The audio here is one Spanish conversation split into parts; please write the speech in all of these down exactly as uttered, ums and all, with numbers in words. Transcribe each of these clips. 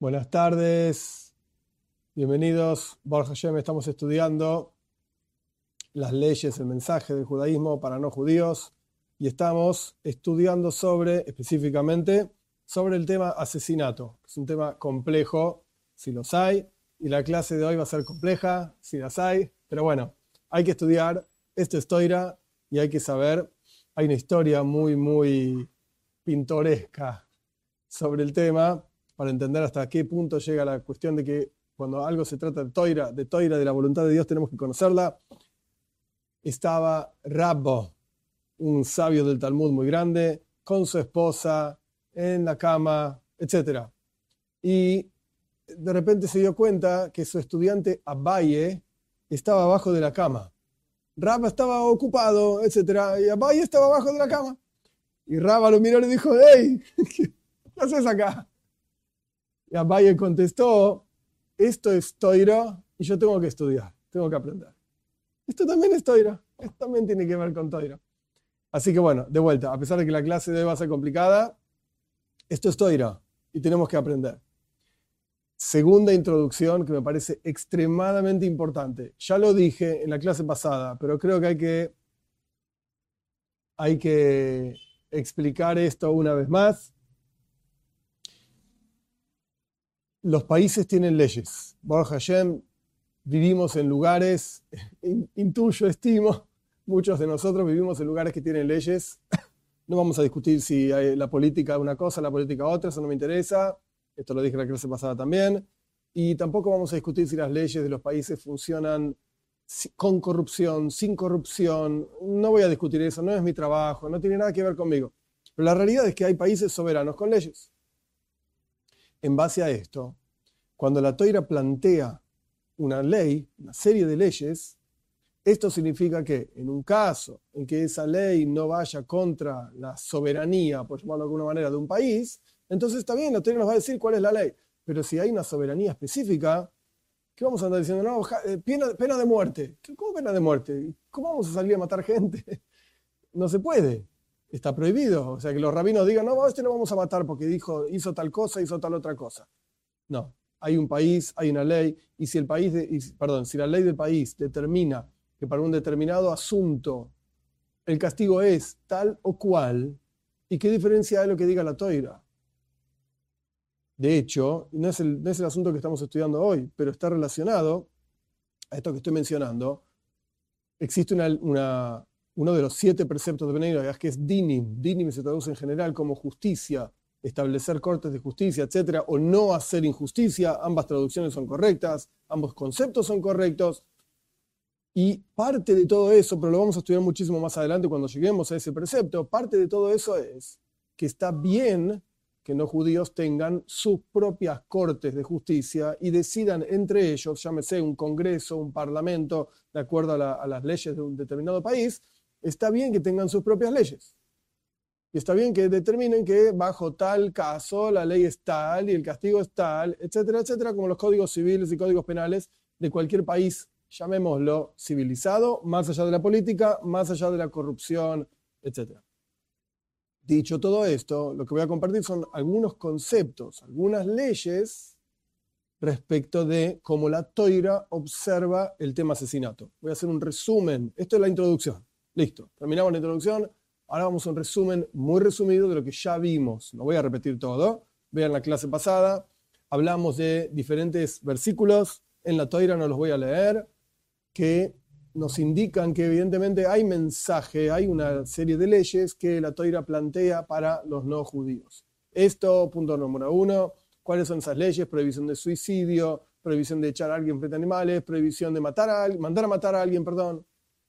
Buenas tardes, bienvenidos. Baruch Hashem, estamos estudiando las leyes, el mensaje del judaísmo para no judíos y estamos estudiando sobre, específicamente, sobre el tema asesinato. Es un tema complejo, si los hay, y la clase de hoy va a ser compleja, si las hay, pero bueno, hay que estudiar, esto es Toira y hay que saber, hay una historia muy, muy pintoresca sobre el tema, para entender hasta qué punto llega la cuestión de que cuando algo se trata de Toira, de Toira, de la voluntad de Dios, tenemos que conocerla. Estaba Rabbo, un sabio del Talmud muy grande, con su esposa, en la cama, etcétera. Y de repente se dio cuenta que su estudiante Abaye estaba abajo de la cama. Rabba estaba ocupado, etcétera, y Abaye estaba abajo de la cama. Y Rabba lo miró y le dijo, hey, ¿qué haces acá? Y Abaye contestó, esto es Toira y yo tengo que estudiar, tengo que aprender. Esto también es Toira, esto también tiene que ver con Toira. Así que bueno, de vuelta, a pesar de que la clase de hoy va a ser complicada, esto es Toira y tenemos que aprender. Segunda introducción que me parece extremadamente importante. Ya lo dije en la clase pasada, pero creo que hay que, hay que explicar esto una vez más. Los países tienen leyes. Baruch Hashem, vivimos en lugares, intuyo, estimo, muchos de nosotros vivimos en lugares que tienen leyes. No vamos a discutir si hay la política es una cosa, la política otra, eso no me interesa. Esto lo dije en la clase pasada también. Y tampoco vamos a discutir si las leyes de los países funcionan con corrupción, sin corrupción. No voy a discutir eso, no es mi trabajo, no tiene nada que ver conmigo. Pero la realidad es que hay países soberanos con leyes. En base a esto, cuando la Toira plantea una ley, una serie de leyes, esto significa que en un caso en que esa ley no vaya contra la soberanía, por llamarlo de alguna manera, de un país, entonces está bien, la Toira nos va a decir cuál es la ley. Pero si hay una soberanía específica, ¿qué vamos a andar diciendo? No, pena, pena de muerte. ¿Cómo pena de muerte? ¿Cómo vamos a salir a matar gente? No se puede. Está prohibido. O sea, que los rabinos digan, no, a este lo vamos a matar porque dijo, hizo tal cosa, hizo tal otra cosa. No. Hay un país, hay una ley, y si el país, de, y, perdón, si la ley del país determina que para un determinado asunto el castigo es tal o cual, ¿y qué diferencia hay lo que diga la Toira? De hecho, no es, el, no es el asunto que estamos estudiando hoy, pero está relacionado a esto que estoy mencionando. Existe una, una, uno de los siete preceptos de Bnei Noach, que es dinim. Dinim se traduce en general como justicia, establecer cortes de justicia, etcétera, o no hacer injusticia. Ambas traducciones son correctas, ambos conceptos son correctos. Y parte de todo eso, pero lo vamos a estudiar muchísimo más adelante cuando lleguemos a ese precepto, parte de todo eso es que está bien que no judíos tengan sus propias cortes de justicia y decidan entre ellos, llámese un congreso, un parlamento, de acuerdo a, la, a las leyes de un determinado país, está bien que tengan sus propias leyes. Y está bien que determinen que bajo tal caso la ley es tal y el castigo es tal, etcétera, etcétera, como los códigos civiles y códigos penales de cualquier país, llamémoslo civilizado, más allá de la política, más allá de la corrupción, etcétera. Dicho todo esto, lo que voy a compartir son algunos conceptos, algunas leyes respecto de cómo la Toira observa el tema asesinato. Voy a hacer un resumen. Esto es la introducción. Listo, terminamos la introducción. Ahora vamos a un resumen muy resumido de lo que ya vimos. No voy a repetir todo. Vean la clase pasada. Hablamos de diferentes versículos. En la Toira no los voy a leer, que nos indican que evidentemente hay mensaje, hay una serie de leyes que la Toira plantea para los no judíos. Esto, punto número uno, ¿cuáles son esas leyes? Prohibición de suicidio, prohibición de echar a alguien frente a animales, prohibición de matar a alguien, mandar a matar a alguien, perdón.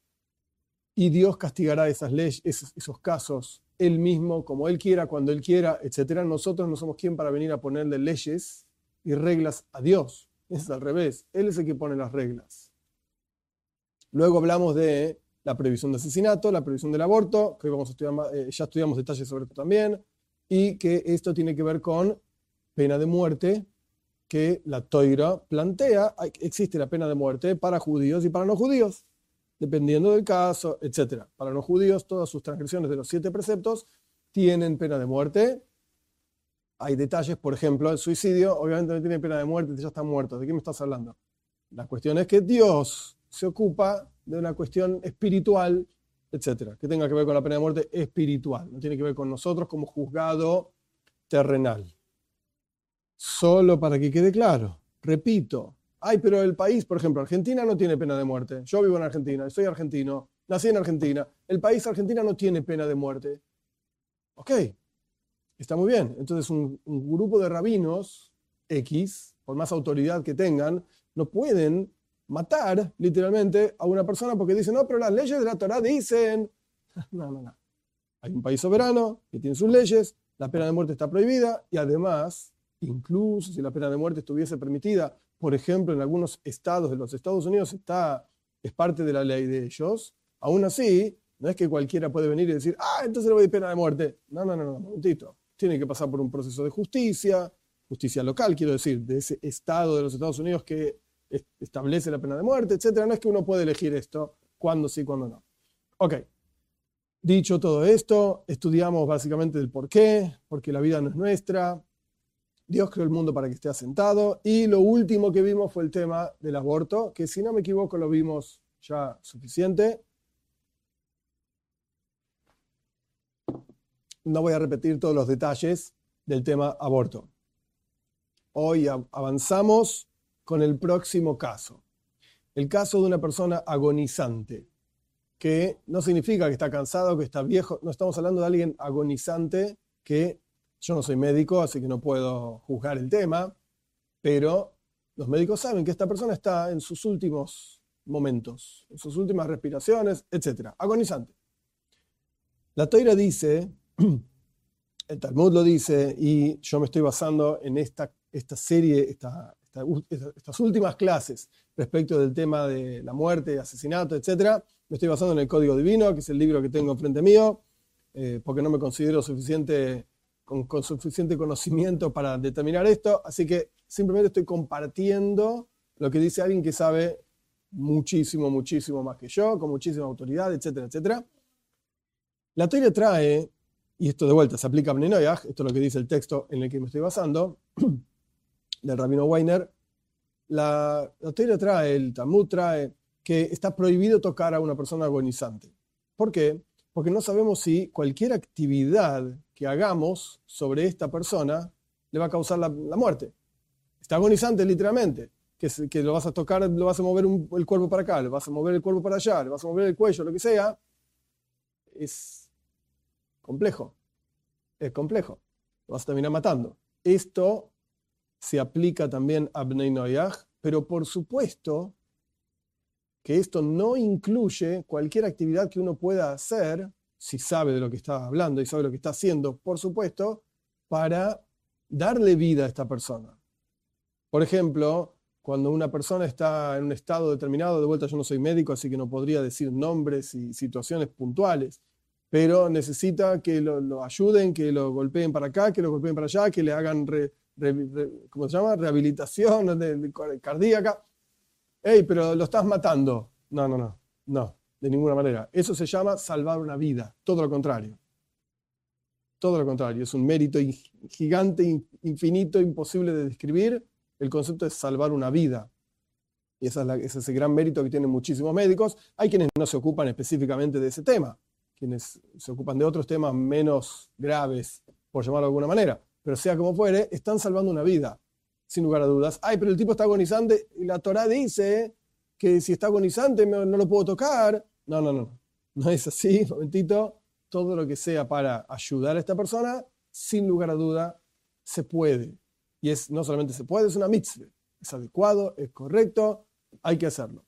Y Dios castigará esas leyes, esos, esos casos, Él mismo, como Él quiera, cuando Él quiera, etcétera. Nosotros no somos quien para venir a ponerle leyes y reglas a Dios. Es al revés, Él es el que pone las reglas. Luego hablamos de la prohibición de asesinato, la prohibición del aborto, que vamos a estudiar más, eh, ya estudiamos detalles sobre esto también, y que esto tiene que ver con pena de muerte, que la Toira plantea. Existe la pena de muerte para judíos y para no judíos, dependiendo del caso, etcétera. Para no judíos, todas sus transgresiones de los siete preceptos tienen pena de muerte. hay detalles, por ejemplo, el suicidio obviamente no tiene pena de muerte, ya está muerto. ¿De qué me estás hablando? La cuestión es que Dios se ocupa de una cuestión espiritual, etcétera, que tenga que ver con la pena de muerte espiritual, no tiene que ver con nosotros como juzgado terrenal. Solo para que quede claro, repito, ay, pero el país, por ejemplo, Argentina no tiene pena de muerte. Yo vivo en Argentina, soy argentino, nací en Argentina. El país Argentina no tiene pena de muerte. Ok, está muy bien. Entonces un, un grupo de rabinos X, por más autoridad que tengan, no pueden matar literalmente a una persona porque dicen, no, pero las leyes de la Torá dicen... No, no, no. Hay un país soberano que tiene sus leyes, la pena de muerte está prohibida y además, incluso si la pena de muerte estuviese permitida, por ejemplo, en algunos estados de los Estados Unidos está, es parte de la ley de ellos, aún así, no es que cualquiera puede venir y decir, ah, entonces le voy a pena de muerte. No, no, no, no, un momentito. Tiene que pasar por un proceso de justicia, justicia local, quiero decir, de ese estado de los Estados Unidos que establece la pena de muerte, etcétera. No es que uno puede elegir esto, cuándo sí, cuándo no. Ok. Dicho todo esto, estudiamos básicamente el por qué, porque la vida no es nuestra. Dios creó el mundo para que esté asentado. Y lo último que vimos fue el tema del aborto, que si no me equivoco lo vimos ya suficiente. No voy a repetir todos los detalles del tema aborto. Hoy avanzamos con el próximo caso. El caso de una persona agonizante, que no significa que está cansado, que está viejo. No estamos hablando de alguien agonizante, que yo no soy médico, así que no puedo juzgar el tema, pero los médicos saben que esta persona está en sus últimos momentos, en sus últimas respiraciones, etcétera. Agonizante. La Toira dice, el Talmud lo dice, y yo me estoy basando en esta, esta serie, esta, esta, estas últimas clases respecto del tema de la muerte, asesinato, etcétera. Me estoy basando en el Código Divino, que es el libro que tengo enfrente mío, eh, porque no me considero suficiente, con, con suficiente conocimiento para determinar esto, así que simplemente estoy compartiendo lo que dice alguien que sabe muchísimo, muchísimo más que yo, con muchísima autoridad, etcétera, etcétera. La Torá trae, y esto de vuelta se aplica a Bnei Noach, esto es lo que dice el texto en el que me estoy basando, del Rabino Weiner, la, la Torá trae, el Talmud trae, que está prohibido tocar a una persona agonizante. ¿Por qué? Porque no sabemos si cualquier actividad que hagamos sobre esta persona le va a causar la, la muerte. Está agonizante literalmente, que, que lo vas a tocar, lo vas a mover un, el cuerpo para acá, le vas a mover el cuerpo para allá, le vas a mover el cuello, lo que sea. Es complejo, es complejo. Lo vas a terminar matando. Esto se aplica también a Bnei Noach, pero por supuesto que esto no incluye cualquier actividad que uno pueda hacer, si sabe de lo que está hablando y sabe lo que está haciendo, por supuesto, para darle vida a esta persona. Por ejemplo, cuando una persona está en un estado determinado, de vuelta yo no soy médico, así que no podría decir nombres y situaciones puntuales, pero necesita que lo, lo ayuden, que lo golpeen para acá, que lo golpeen para allá, que le hagan, re, re, re, ¿cómo se llama? Rehabilitación de, de cardíaca. Hey, pero lo estás matando. No, no, no, no, de ninguna manera. Eso se llama salvar una vida, todo lo contrario. Todo lo contrario, es un mérito gigante, infinito, imposible de describir. El concepto es salvar una vida. Y esa es la, ese es ese gran mérito que tienen muchísimos médicos. Hay quienes no se ocupan específicamente de ese tema, quienes se ocupan de otros temas menos graves, por llamarlo de alguna manera. Pero sea como fuere, están salvando una vida. Sin lugar a dudas. Ay, pero el tipo está agonizante y la Torá dice que si está agonizante no lo puedo tocar. No, no, no. No es así, un momentito. Todo lo que sea para ayudar a esta persona, sin lugar a duda, se puede. Y es, no solamente se puede, es una mitzvah. Es adecuado, es correcto, hay que hacerlo.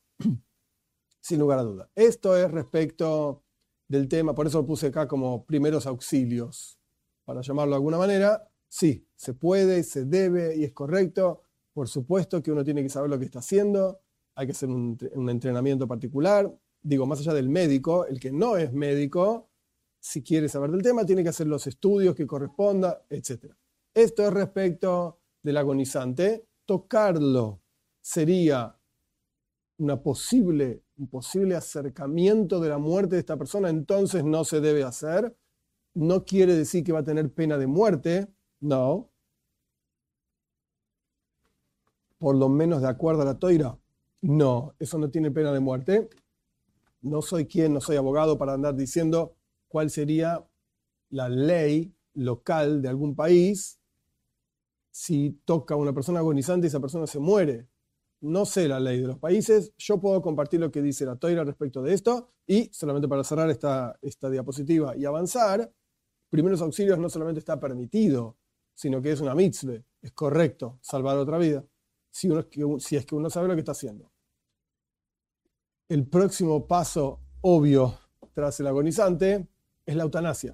Sin lugar a duda. Esto es respecto del tema, por eso lo puse acá como primeros auxilios, para llamarlo de alguna manera. Sí, se puede, se debe y es correcto. Por supuesto que uno tiene que saber lo que está haciendo. Hay que hacer un, un entrenamiento particular. Digo, más allá del médico, el que no es médico, si quiere saber del tema, tiene que hacer los estudios que corresponda, etcétera. Esto es respecto del agonizante. Tocarlo sería una posible, un posible acercamiento de la muerte de esta persona, entonces no se debe hacer. No quiere decir que va a tener pena de muerte. No, por lo menos de acuerdo a la toira? No, eso no tiene pena de muerte. No soy quien, no soy abogado para andar diciendo cuál sería la ley local de algún país si toca a una persona agonizante y esa persona se muere. No sé la ley de los países, yo puedo compartir lo que dice la toira respecto de esto y solamente para cerrar esta, esta diapositiva y avanzar, primeros auxilios no solamente está permitido, sino que es una mitzvah, es correcto salvar otra vida, si, uno, si es que uno sabe lo que está haciendo. El próximo paso obvio tras el agonizante es la eutanasia.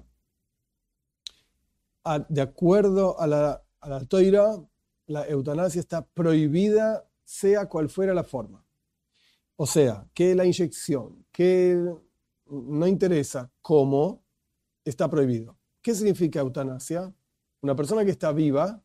A, de acuerdo a la, a la toira, la eutanasia está prohibida sea cual fuera la forma. O sea, que la inyección, que no interesa cómo, está prohibido. ¿Qué significa eutanasia? Una persona que está viva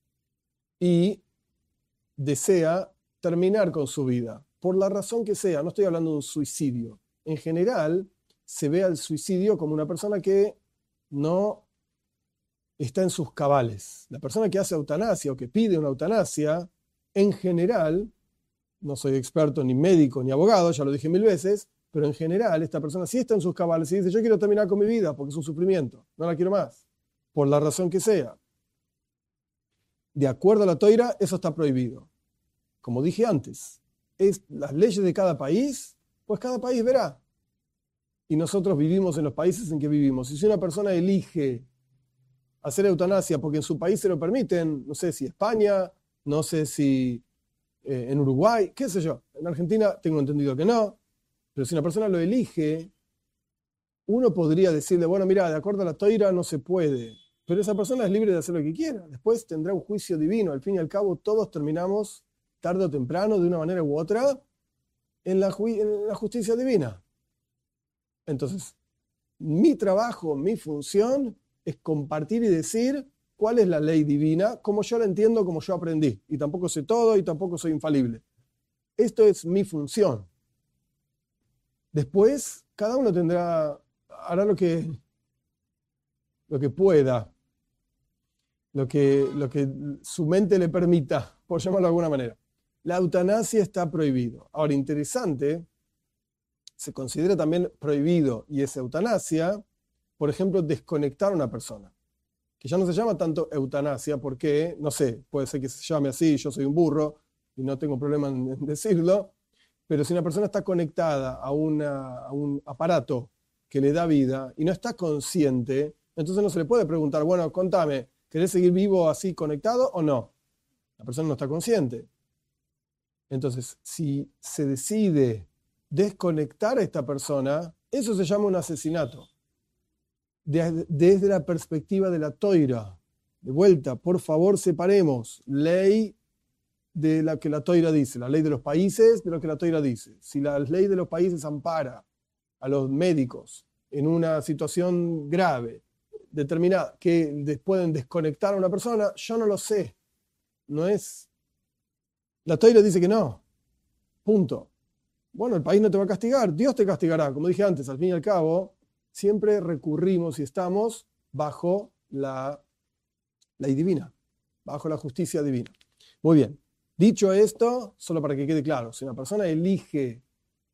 y desea terminar con su vida, por la razón que sea. No estoy hablando de un suicidio. En general, se ve al suicidio como una persona que no está en sus cabales. La persona que hace eutanasia o que pide una eutanasia, en general, no soy experto ni médico ni abogado, ya lo dije mil veces, pero en general esta persona sí está en sus cabales y dice, yo quiero terminar con mi vida porque es un sufrimiento, no la quiero más, por la razón que sea. De acuerdo a la toira, eso está prohibido. Como dije antes, es las leyes de cada país, pues cada país verá. Y nosotros vivimos en los países en que vivimos. Y si una persona elige hacer eutanasia porque en su país se lo permiten, no sé si España, no sé si eh, en Uruguay, qué sé yo. En Argentina tengo entendido que no. Pero si una persona lo elige, uno podría decirle, bueno, mira, de acuerdo a la toira no se puede. Pero esa persona es libre de hacer lo que quiera. Después tendrá un juicio divino. Al fin y al cabo, todos terminamos, tarde o temprano, de una manera u otra, en la, ju- en la justicia divina. Entonces, mi trabajo, mi función, es compartir y decir cuál es la ley divina, como yo la entiendo, como yo aprendí. Y tampoco sé todo y tampoco soy infalible. Esto es mi función. Después, cada uno tendrá, hará lo que, lo que pueda, lo que, lo que su mente le permita, por llamarlo de alguna manera. La eutanasia está prohibido. Ahora, interesante, se considera también prohibido, y es eutanasia, por ejemplo, desconectar a una persona. Que ya no se llama tanto eutanasia porque, no sé, puede ser que se llame así, yo soy un burro y no tengo problema en decirlo, pero si una persona está conectada a, una, a un aparato que le da vida y no está consciente, entonces no se le puede preguntar, bueno, contame, ¿querés seguir vivo así conectado o no? La persona no está consciente. Entonces, si se decide desconectar a esta persona, eso se llama un asesinato. Desde la perspectiva de la toira. De vuelta, por favor, separemos ley de la que la toira dice, la ley de los países de lo que la toira dice. Si la ley de los países ampara a los médicos en una situación grave, determinada, que pueden desconectar a una persona, yo no lo sé. No es... La toira dice que no. Punto. Bueno, el país no te va a castigar, Dios te castigará. Como dije antes, al fin y al cabo, siempre recurrimos y estamos bajo la ley divina, bajo la justicia divina. Muy bien. Dicho esto, solo para que quede claro, si una persona elige,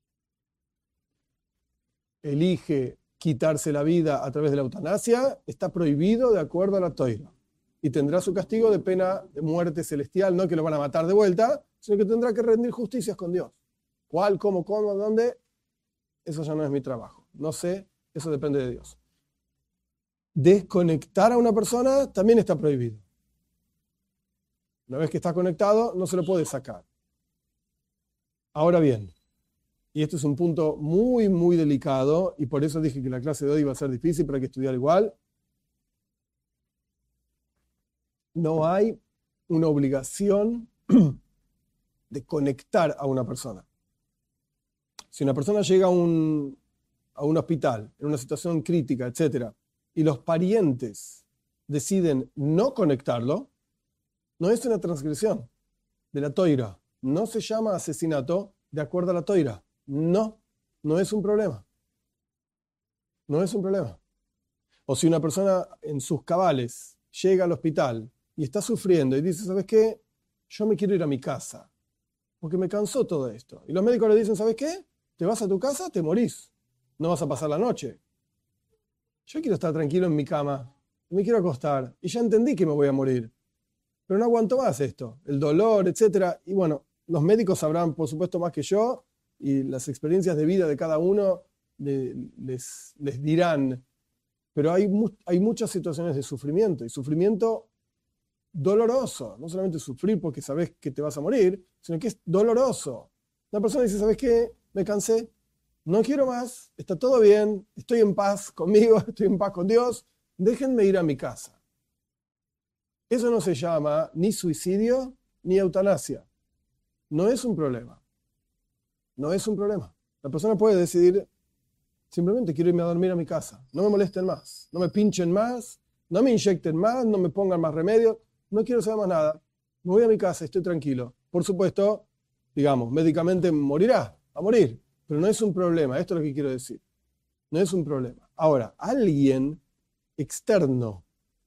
elige quitarse la vida a través de la eutanasia, está prohibido de acuerdo a la toira. Y tendrá su castigo de pena de muerte celestial, no que lo van a matar de vuelta, sino que tendrá que rendir justicias con Dios. ¿Cuál, cómo, cómo, dónde? Eso ya no es mi trabajo. No sé, eso depende de Dios. Desconectar a una persona también está prohibido. Una vez que está conectado, no se lo puede sacar. Ahora bien, y esto es un punto muy, muy delicado, y por eso dije que la clase de hoy iba a ser difícil, pero hay que estudiar igual. No hay una obligación de conectar a una persona. Si una persona llega a un, a un hospital, en una situación crítica, etcétera, y los parientes deciden no conectarlo, no es una transgresión de la toira. No se llama asesinato de acuerdo a la toira. No, no es un problema. No es un problema. O si una persona en sus cabales llega al hospital y está sufriendo y dice, ¿sabes qué? yo me quiero ir a mi casa, porque me cansó todo esto. Y los médicos le dicen, ¿sabes qué? Te vas a tu casa, te morís. No vas a pasar la noche. Yo quiero estar tranquilo en mi cama, me quiero acostar, y ya entendí que me voy a morir. Pero no aguanto más esto, el dolor, etcétera. Y bueno, los médicos sabrán, por supuesto, más que yo, y las experiencias de vida de cada uno les, les, les dirán. Pero hay, hay muchas situaciones de sufrimiento, y sufrimiento doloroso. No solamente sufrir porque sabes que te vas a morir, sino que es doloroso. Una persona dice, ¿sabes qué? Me cansé, no quiero más, está todo bien, estoy en paz conmigo, estoy en paz con Dios, déjenme ir a mi casa. Eso no se llama ni suicidio ni eutanasia. No es un problema. No es un problema. La persona puede decidir, simplemente quiero irme a dormir a mi casa. No me molesten más, no me pinchen más, no me inyecten más, no me pongan más remedio. No quiero saber más nada. Me voy a mi casa, estoy tranquilo. Por supuesto, digamos, médicamente morirá, a morir. Pero no es un problema, esto es lo que quiero decir. No es un problema. Ahora, alguien externo,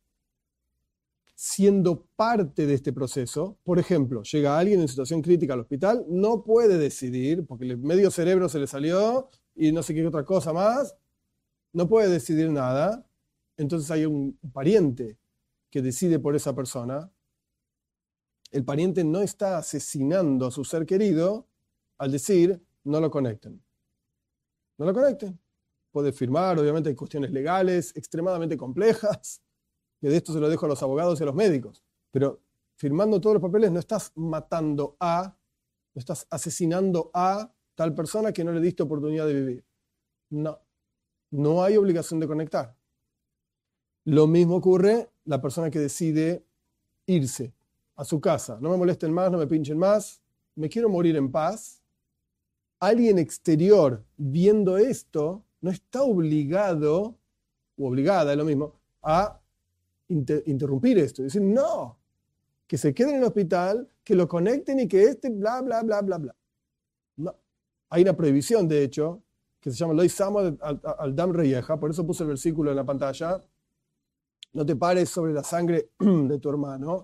siendo parte de este proceso, por ejemplo, llega alguien en situación crítica al hospital, no puede decidir, porque el medio cerebro se le salió y no sé qué otra cosa más, no puede decidir nada, entonces hay un pariente que decide por esa persona. El pariente no está asesinando a su ser querido al decir, no lo conecten. No lo conecten. Puede firmar, obviamente hay cuestiones legales extremadamente complejas, que de esto se lo dejo a los abogados y a los médicos. Pero firmando todos los papeles no estás matando a, no estás asesinando a tal persona que no le diste oportunidad de vivir. No, no hay obligación de conectar. Lo mismo ocurre la persona que decide irse a su casa. No me molesten más, no me pinchen más, me quiero morir en paz. Alguien exterior viendo esto no está obligado, o obligada, es lo mismo, a inter- interrumpir esto. Decir, no, que se quede en el hospital, que lo conecten y que este bla, bla, bla, bla, bla. No. Hay una prohibición, de hecho, que se llama Lo Isamo al Dam Reyeja, por eso puse el versículo en la pantalla. No te pares sobre la sangre de tu hermano.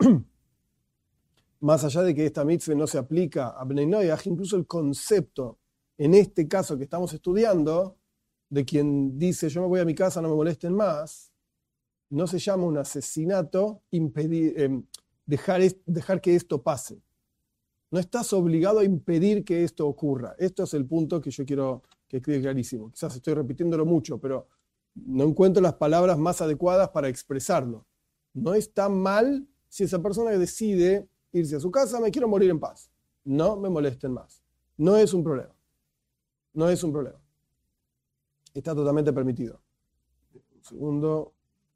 Más allá de que esta mitzvah no se aplica a Bnei Noach, incluso el concepto, en este caso que estamos estudiando, de quien dice yo me voy a mi casa, no me molesten más, no se llama un asesinato impedir, eh, dejar, dejar que esto pase. No estás obligado a impedir que esto ocurra. Esto es el punto que yo quiero que quede clarísimo. Quizás estoy repitiéndolo mucho, pero no encuentro las palabras más adecuadas para expresarlo. No está mal si esa persona decide irse a su casa, me quiero morir en paz. No me molesten más. No es un problema. No es un problema. Está totalmente permitido. Un segundo.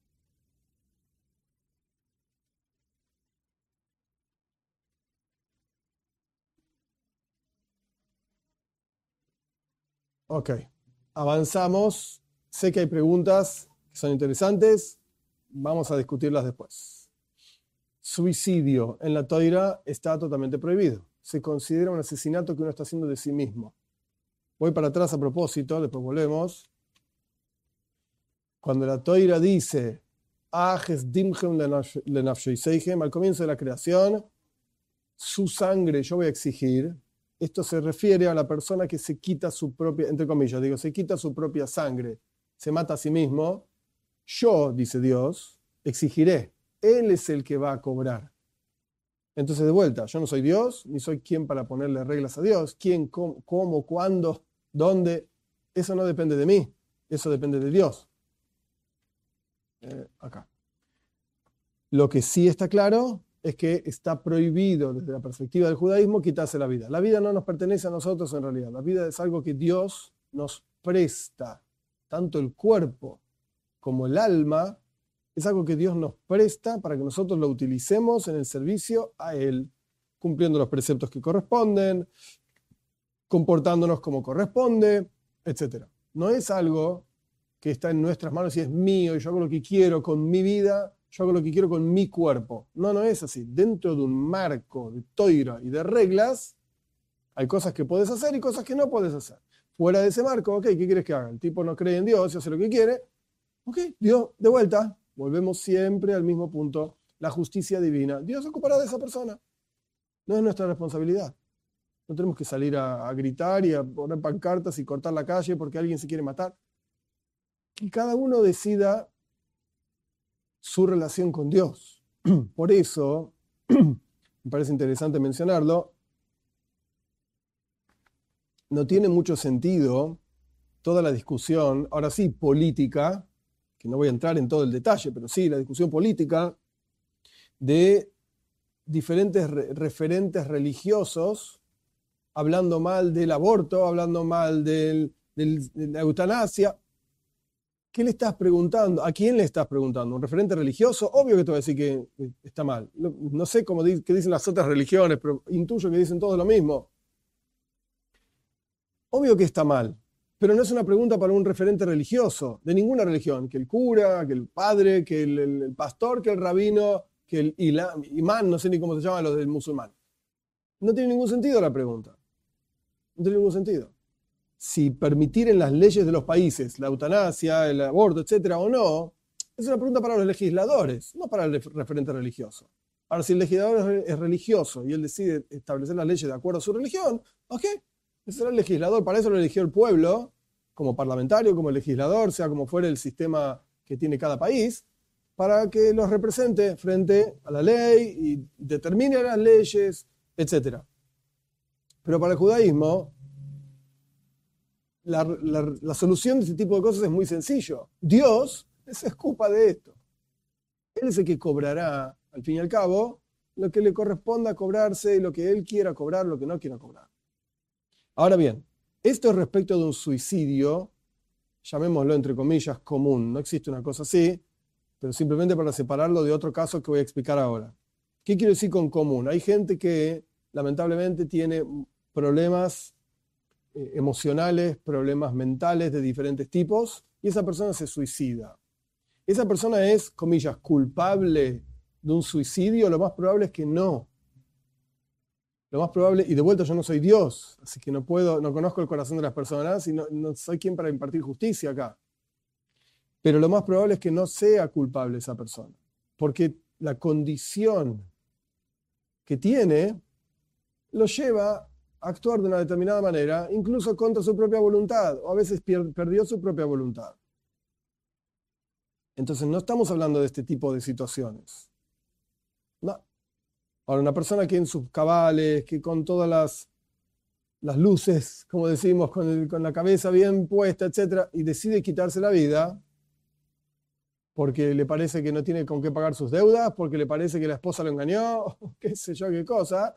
Ok. Avanzamos. Sé que hay preguntas que son interesantes. Vamos a discutirlas después. Suicidio en la Toira está totalmente prohibido. Se considera un asesinato que uno está haciendo de sí mismo. Voy para atrás a propósito, después volvemos. Cuando la Toira dice al comienzo de la creación, su sangre yo voy a exigir, esto se refiere a la persona que se quita su propia, entre comillas, digo, se quita su propia sangre, se mata a sí mismo. Yo, dice Dios, exigiré. Él es el que va a cobrar. Entonces, de vuelta, yo no soy Dios, ni soy quien para ponerle reglas a Dios. ¿Quién, cómo, cómo, cuándo, dónde? Eso no depende de mí, eso depende de Dios. Eh, acá. Lo que sí está claro es que está prohibido desde la perspectiva del judaísmo quitarse la vida. La vida no nos pertenece a nosotros en realidad. La vida es algo que Dios nos presta. Tanto el cuerpo como el alma es algo que Dios nos presta para que nosotros lo utilicemos en el servicio a Él, cumpliendo los preceptos que corresponden, comportándonos como corresponde, etcétera. No es algo que está en nuestras manos y es mío y yo hago lo que quiero con mi vida, yo hago lo que quiero con mi cuerpo. No, no es así. Dentro de un marco de toira y de reglas, hay cosas que puedes hacer y cosas que no puedes hacer. Fuera de ese marco, ok, ¿qué quieres que haga? El tipo no cree en Dios y hace lo que quiere. Ok, Dios, de vuelta. Volvemos siempre al mismo punto, la justicia divina. Dios se ocupará de esa persona. No es nuestra responsabilidad. No tenemos que salir a, a gritar y a poner pancartas y cortar la calle porque alguien se quiere matar. Que cada uno decida su relación con Dios. Por eso, me parece interesante mencionarlo, no tiene mucho sentido toda la discusión, ahora sí, política, que no voy a entrar en todo el detalle, pero sí, la discusión política de diferentes re- referentes religiosos hablando mal del aborto, hablando mal del, del- de la eutanasia. ¿Qué le estás preguntando? ¿A quién le estás preguntando? ¿Un referente religioso? Obvio que te va a decir que está mal. No, no sé cómo di- qué dicen las otras religiones, pero intuyo que dicen todos lo mismo. Obvio que está mal, pero no es una pregunta para un referente religioso, de ninguna religión, que el cura, que el padre, que el, el- el pastor, que el rabino, que el ila- imán, no sé ni cómo se llaman los del musulmán. No tiene ningún sentido la pregunta. No tiene ningún sentido. Si permitir en las leyes de los países la eutanasia, el aborto, etcétera, o no, es una pregunta para los legisladores, no para el ref- referente religioso. Ahora, si el legislador es re- es religioso y él decide establecer las leyes de acuerdo a su religión, ok, ese será el legislador, para eso lo eligió el pueblo, como parlamentario, como legislador, sea como fuere el sistema que tiene cada país, para que los represente frente a la ley y determine las leyes, etcétera. Pero para el judaísmo, La, la, la solución de este tipo de cosas es muy sencillo. Dios se ocupa de esto. Él es el que cobrará, al fin y al cabo, lo que le corresponda cobrarse y lo que él quiera cobrar, lo que no quiera cobrar. Ahora bien, esto es respecto de un suicidio, llamémoslo entre comillas, común. No existe una cosa así, pero simplemente para separarlo de otro caso que voy a explicar ahora. ¿Qué quiero decir con común? Hay gente que lamentablemente tiene problemas eh, emocionales, problemas mentales de diferentes tipos, y esa persona se suicida. ¿Esa persona es, comillas, culpable de un suicidio? Lo más probable es que no. Lo más probable, y de vuelta yo no soy Dios, así que no puedo, no conozco el corazón de las personas y no, no soy quien para impartir justicia acá. Pero lo más probable es que no sea culpable esa persona, porque la condición que tiene lo lleva a actuar de una determinada manera, incluso contra su propia voluntad, o a veces pier- perdió su propia voluntad. Entonces no estamos hablando de este tipo de situaciones. No. Ahora, una persona que en sus cabales, que con todas las, las luces, como decimos, con, el- con la cabeza bien puesta, etcétera, y decide quitarse la vida porque le parece que no tiene con qué pagar sus deudas, porque le parece que la esposa lo engañó, qué sé yo qué cosa,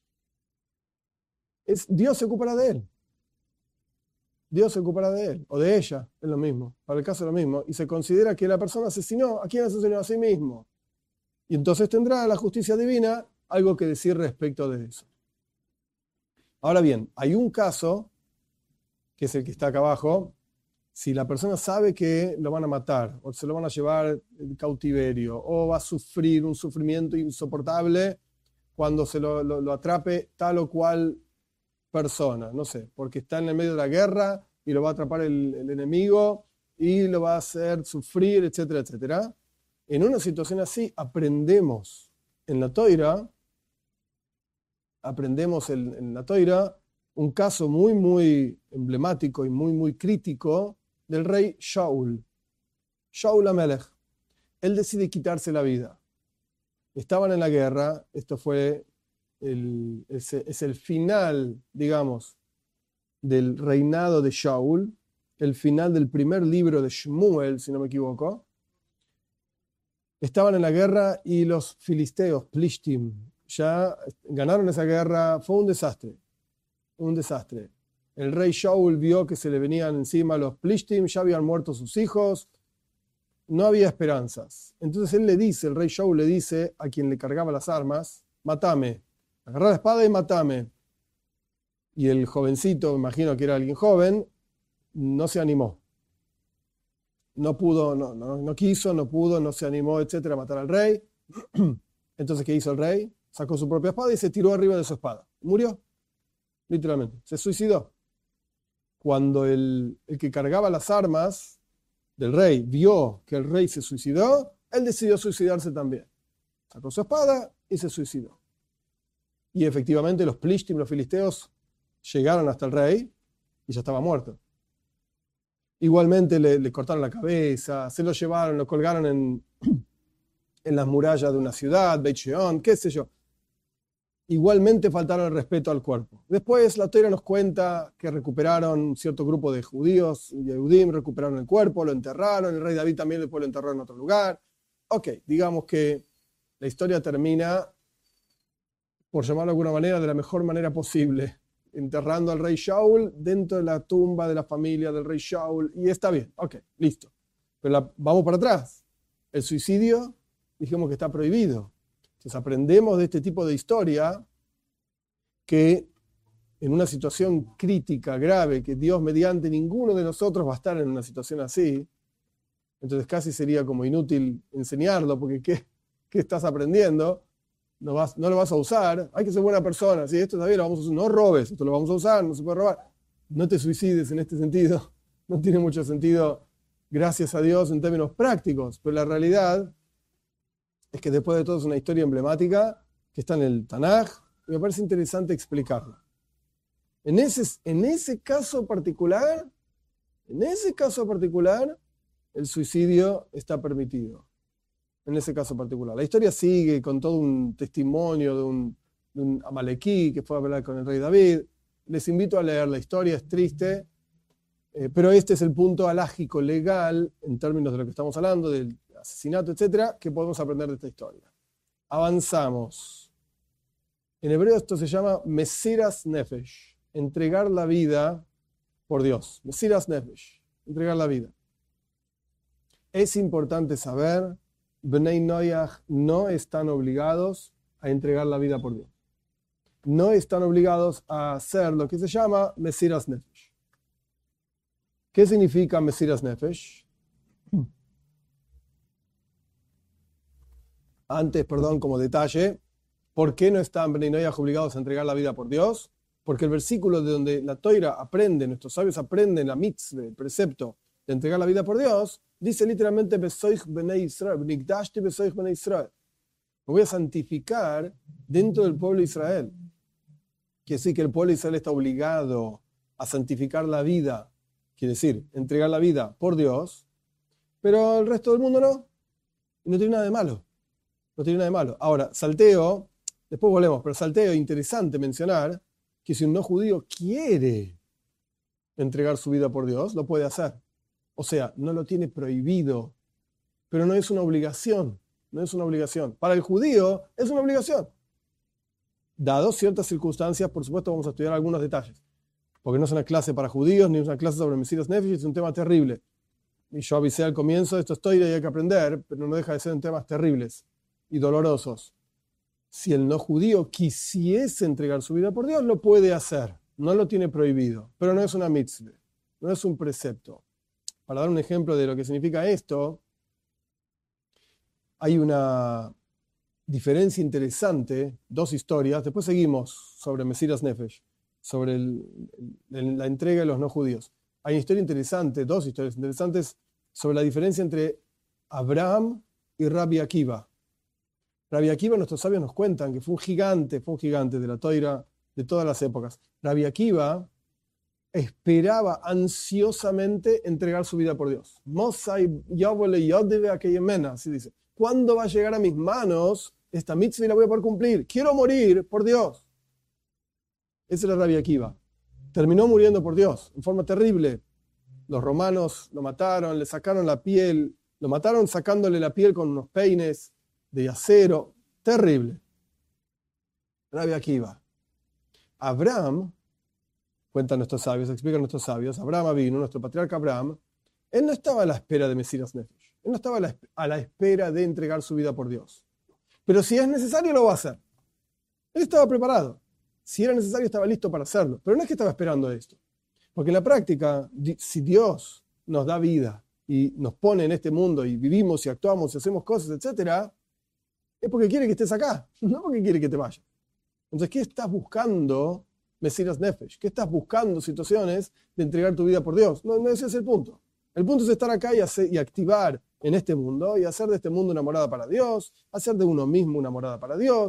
es, Dios se ocupará de él. Dios se ocupará de él o de ella, es lo mismo, para el caso es lo mismo, y se considera que la persona asesinó, ¿a quién asesinó? A sí mismo. Y entonces tendrá la justicia divina algo que decir respecto de eso. Ahora bien, hay un caso, que es el que está acá abajo, si la persona sabe que lo van a matar, o se lo van a llevar en cautiverio, o va a sufrir un sufrimiento insoportable cuando se lo, lo, lo atrape tal o cual persona, no sé, porque está en el medio de la guerra y lo va a atrapar el, el enemigo y lo va a hacer sufrir, etcétera, etcétera. En una situación así aprendemos en la Toira, aprendemos en, en la Toira un caso muy, muy emblemático y muy, muy crítico del rey Shaul, Shaul Amelech. Él decide quitarse la vida. Estaban en la guerra, esto fue el, es, es el final, digamos, del reinado de Shaul, el final del primer libro de Shmuel, si no me equivoco. Estaban en la guerra y los filisteos, Plishtim, ya ganaron esa guerra. Fue un desastre, un desastre. El rey Shaul vio que se le venían encima los Plishtim, ya habían muerto sus hijos, no había esperanzas. Entonces él le dice, el rey Shaul le dice a quien le cargaba las armas, matame, agarrá la espada y matame. Y el jovencito, me imagino que era alguien joven, no se animó. No pudo, no, no, no quiso, no pudo, no se animó, etcétera, a matar al rey. Entonces, ¿qué hizo el rey? Sacó su propia espada y se tiró arriba de su espada. Murió, literalmente. Se suicidó. Cuando el, el que cargaba las armas del rey vio que el rey se suicidó, él decidió suicidarse también. Sacó su espada y se suicidó. Y efectivamente los plishtim, los filisteos, llegaron hasta el rey y ya estaba muerto. Igualmente le, le cortaron la cabeza, se lo llevaron, lo colgaron en, en las murallas de una ciudad, Beit Shean, qué sé yo. Igualmente faltaron el respeto al cuerpo. Después la Torá nos cuenta que recuperaron un cierto grupo de judíos, Yehudim, recuperaron el cuerpo, lo enterraron, el rey David también después lo enterró en otro lugar. Ok, digamos que la historia termina, por llamarlo de alguna manera, de la mejor manera posible, enterrando al rey Shaul dentro de la tumba de la familia del rey Shaul, y está bien, ok, listo. Pero la, vamos para atrás. El suicidio, dijimos que está prohibido. Entonces aprendemos de este tipo de historia que en una situación crítica, grave, que Dios mediante ninguno de nosotros va a estar en una situación así, entonces casi sería como inútil enseñarlo, porque ¿qué, qué estás aprendiendo? No, vas, no lo vas a usar, hay que ser buena persona, ¿sí? Esto también lo vamos a usar, no robes, esto lo vamos a usar, no se puede robar. No te suicides en este sentido, no tiene mucho sentido, gracias a Dios, en términos prácticos, pero la realidad es que después de todo es una historia emblemática que está en el Tanaj y me parece interesante explicarla. En ese, en ese caso particular, en ese caso particular, el suicidio está permitido. En ese caso particular. La historia sigue con todo un testimonio de un, de un amalequí que fue a hablar con el rey David. Les invito a leer la historia, es triste, eh, pero este es el punto alágico legal en términos de lo que estamos hablando, del asesinato, etcétera, que podemos aprender de esta historia. Avanzamos. En hebreo esto se llama Mesiras Nefesh, entregar la vida por Dios. Mesiras Nefesh, entregar la vida. Es importante saber, Bnei Noach no están obligados a entregar la vida por Dios. No están obligados a hacer lo que se llama Mesiras Nefesh. ¿Qué significa Mesiras Nefesh? Antes, perdón, como detalle, ¿por qué no están Bnei Noach obligados a entregar la vida por Dios? Porque el versículo de donde la Toira aprende, nuestros sabios aprenden la mitzvah, el precepto de entregar la vida por Dios, dice literalmente Besoich Bnei Israel, Nikdashti Besoich Bnei Israel. Me voy a santificar dentro del pueblo de Israel. Quiere decir que el pueblo de Israel está obligado a santificar la vida, quiere decir, entregar la vida por Dios, pero el resto del mundo no. Y no tiene nada de malo. No tiene nada de malo. Ahora, salteo, después volvemos, pero salteo, interesante mencionar que si un no judío quiere entregar su vida por Dios, lo puede hacer. O sea, no lo tiene prohibido, pero no es una obligación. No es una obligación. Para el judío es una obligación. Dado ciertas circunstancias, por supuesto vamos a estudiar algunos detalles. Porque no es una clase para judíos, ni es una clase sobre Mesiras Nefesh, es un tema terrible. Y yo avisé al comienzo, esto estoy y hay que aprender, pero no deja de ser un temas terribles y dolorosos. Si el no judío quisiese entregar su vida por Dios, lo puede hacer. No lo tiene prohibido, pero no es una mitzvah, no es un precepto. Para dar un ejemplo de lo que significa esto, hay una diferencia interesante, dos historias, después seguimos sobre Mesiras Nefesh, sobre el, el, la entrega de los no judíos. Hay una historia interesante, dos historias interesantes, sobre la diferencia entre Abraham y Rabbi Akiva. Rabbi Akiva, nuestros sabios nos cuentan que fue un gigante, fue un gigante de la Toira de todas las épocas. Rabbi Akiva esperaba ansiosamente entregar su vida por Dios. Así dice. ¿Cuándo va a llegar a mis manos esta mitzvah y la voy a poder cumplir? Quiero morir por Dios. Ese era Rabbi Akiva. Terminó muriendo por Dios, en forma terrible. Los romanos lo mataron, le sacaron la piel, lo mataron sacándole la piel con unos peines de acero. Terrible. Rabbi Akiva. Abraham, cuentan nuestros sabios, explican nuestros sabios, Abraham vino, nuestro patriarca Abraham, él no estaba a la espera de Mesiras Nefesh. Él no estaba a la, a la espera de entregar su vida por Dios. Pero si es necesario, lo va a hacer. Él estaba preparado. Si era necesario, estaba listo para hacerlo. Pero no es que estaba esperando esto. Porque en la práctica, si Dios nos da vida y nos pone en este mundo y vivimos y actuamos y hacemos cosas, etcétera, es porque quiere que estés acá, no porque quiere que te vayas. Entonces, ¿qué estás buscando, Mesiras Nefesh? ¿Qué estás buscando situaciones de entregar tu vida por Dios? No, no ese es el punto. El punto es estar acá y, hacer, y activar en este mundo y hacer de este mundo una morada para Dios, hacer de uno mismo una morada para Dios,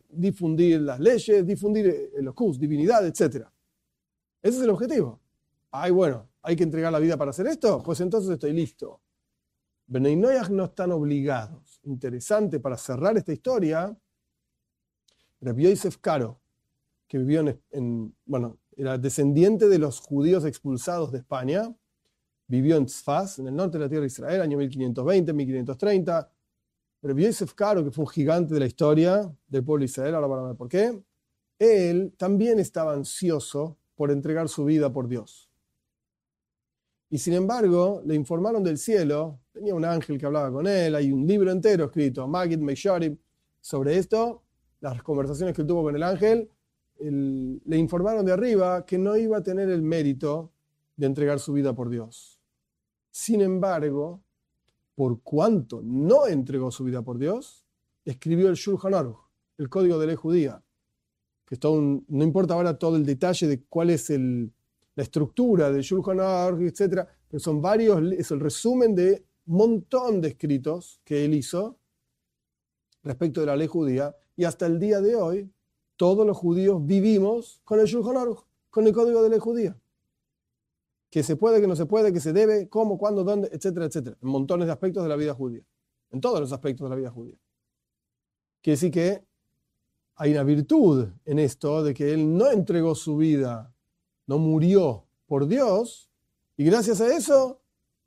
difundir las leyes, difundir los Qus, divinidad, etcétera. Ese es el objetivo. Ay, bueno, ¿hay que entregar la vida para hacer esto? Pues entonces estoy listo. Bnei Noach no están obligados. Interesante, para cerrar esta historia, Rabbi Yosef Karo, que vivió en, en, bueno, era descendiente de los judíos expulsados de España, vivió en Tzfaz, en el norte de la tierra de Israel, año mil quinientos veinte, mil quinientos treinta. Rabbi Yosef Karo, que fue un gigante de la historia del pueblo de Israel, ahora van a ver por qué, él también estaba ansioso por entregar su vida por Dios. Y sin embargo, le informaron del cielo, tenía un ángel que hablaba con él, hay un libro entero escrito, Magid Meisharim, sobre esto, las conversaciones que él tuvo con el ángel, el, le informaron de arriba que no iba a tener el mérito de entregar su vida por Dios. Sin embargo, por cuanto no entregó su vida por Dios, escribió el Shulchan Aruch, el código de ley judía, que es todo un, no importa ahora todo el detalle de cuál es el, la estructura del Shulchan Aruch, etcétera, pero son varios, es el resumen de un montón de escritos que él hizo respecto de la ley judía, y hasta el día de hoy, todos los judíos vivimos con el Shulchan Aruch, con el código de ley judía. Que se puede, que no se puede, que se debe, cómo, cuándo, dónde, etcétera, etcétera. En montones de aspectos de la vida judía. En todos los aspectos de la vida judía. Quiere decir que hay una virtud en esto de que él no entregó su vida, no murió por Dios, y gracias a eso,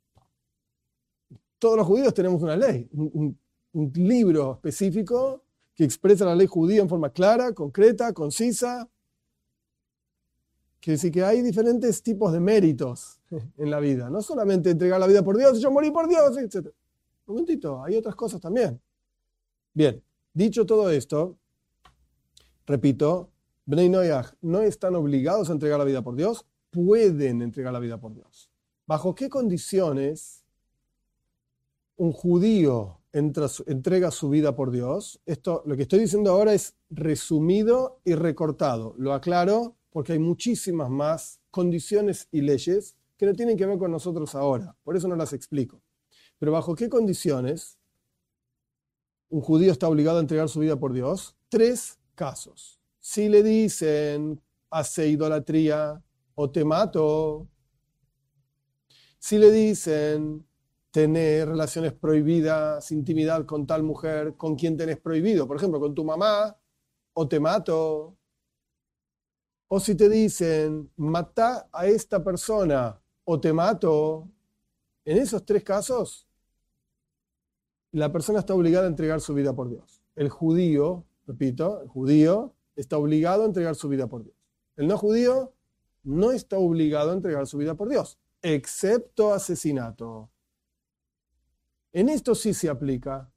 todos los judíos tenemos una ley, un, un, un libro específico que expresa la ley judía en forma clara, concreta, concisa. Quiere decir que hay diferentes tipos de méritos en la vida. No solamente entregar la vida por Dios, y yo morí por Dios, etcétera. Un momentito, hay otras cosas también. Bien, dicho todo esto, repito, Bnei Noach no están obligados a entregar la vida por Dios, pueden entregar la vida por Dios. ¿Bajo qué condiciones un judío entra, entrega su vida por Dios? Esto, lo que estoy diciendo ahora es resumido y recortado. Lo aclaro porque hay muchísimas más condiciones y leyes que no tienen que ver con nosotros ahora. Por eso no las explico. Pero ¿bajo qué condiciones un judío está obligado a entregar su vida por Dios? Tres casos. Si le dicen, hace idolatría o te mato. Si le dicen, tener relaciones prohibidas, intimidad con tal mujer, con quien tenés prohibido. Por ejemplo, con tu mamá, o te mato. O si te dicen, matá a esta persona o te mato, en esos tres casos, la persona está obligada a entregar su vida por Dios. El judío, repito, el judío está obligado a entregar su vida por Dios. El no judío no está obligado a entregar su vida por Dios, excepto asesinato. En esto sí se aplica.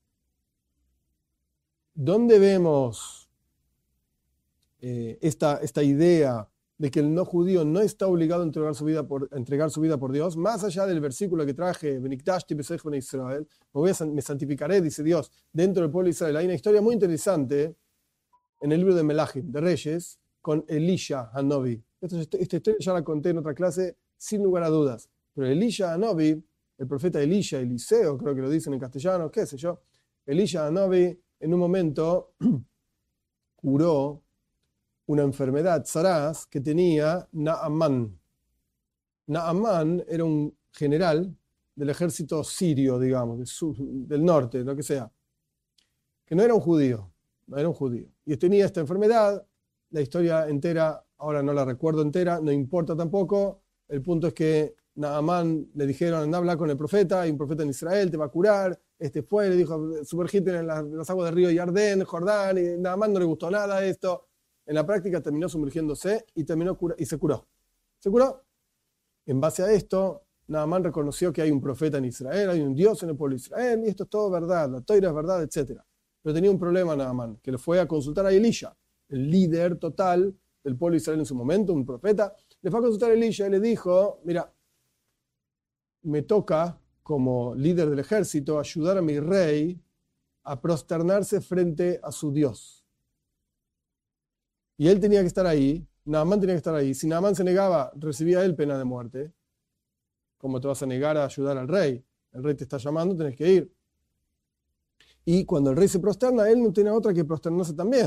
¿Dónde vemos Eh, esta, esta idea de que el no judío no está obligado a entregar su vida por, a entregar su vida por Dios? Más allá del versículo que traje, Israel, me, voy a, me santificaré, dice Dios, dentro del pueblo de Israel. Hay una historia muy interesante en el libro de Melachim, de Reyes, con Elisha Hanovi. Esta, esta historia ya la conté en otra clase, sin lugar a dudas. Pero Elisha Hanovi, el profeta Elisha, Eliseo, creo que lo dicen en castellano, qué sé yo, Elisha Hanovi en un momento curó una enfermedad, Saraz, que tenía Naamán. Naamán era un general del ejército sirio, digamos, del, sur, del norte, lo que sea, que no era un judío, no era un judío. Y tenía esta enfermedad, la historia entera, ahora no la recuerdo entera, no importa tampoco, el punto es que Naamán le dijeron, anda a hablar con el profeta, hay un profeta en Israel, te va a curar. Este fue, le dijo, sumergite en las, las aguas del río Yardén, Jordán, y Naamán no le gustó nada esto. En la práctica terminó sumergiéndose y, terminó cura- y se curó. ¿Se curó? En base a esto, Naamán reconoció que hay un profeta en Israel, hay un Dios en el pueblo de Israel, y esto es todo verdad, la Toira es verdad, etcétera. Pero tenía un problema Naamán, que le fue a consultar a Elisha, el líder total del pueblo de Israel en su momento, un profeta. Le fue a consultar a Elisha y le dijo, mira, me toca, como líder del ejército, ayudar a mi rey a prosternarse frente a su Dios. Y él tenía que estar ahí, Naamán tenía que estar ahí. Si Naamán se negaba, recibía él pena de muerte. ¿Cómo te vas a negar a ayudar al rey? El rey te está llamando, tenés que ir. Y cuando el rey se prosterna, él no tiene otra que prosternarse también,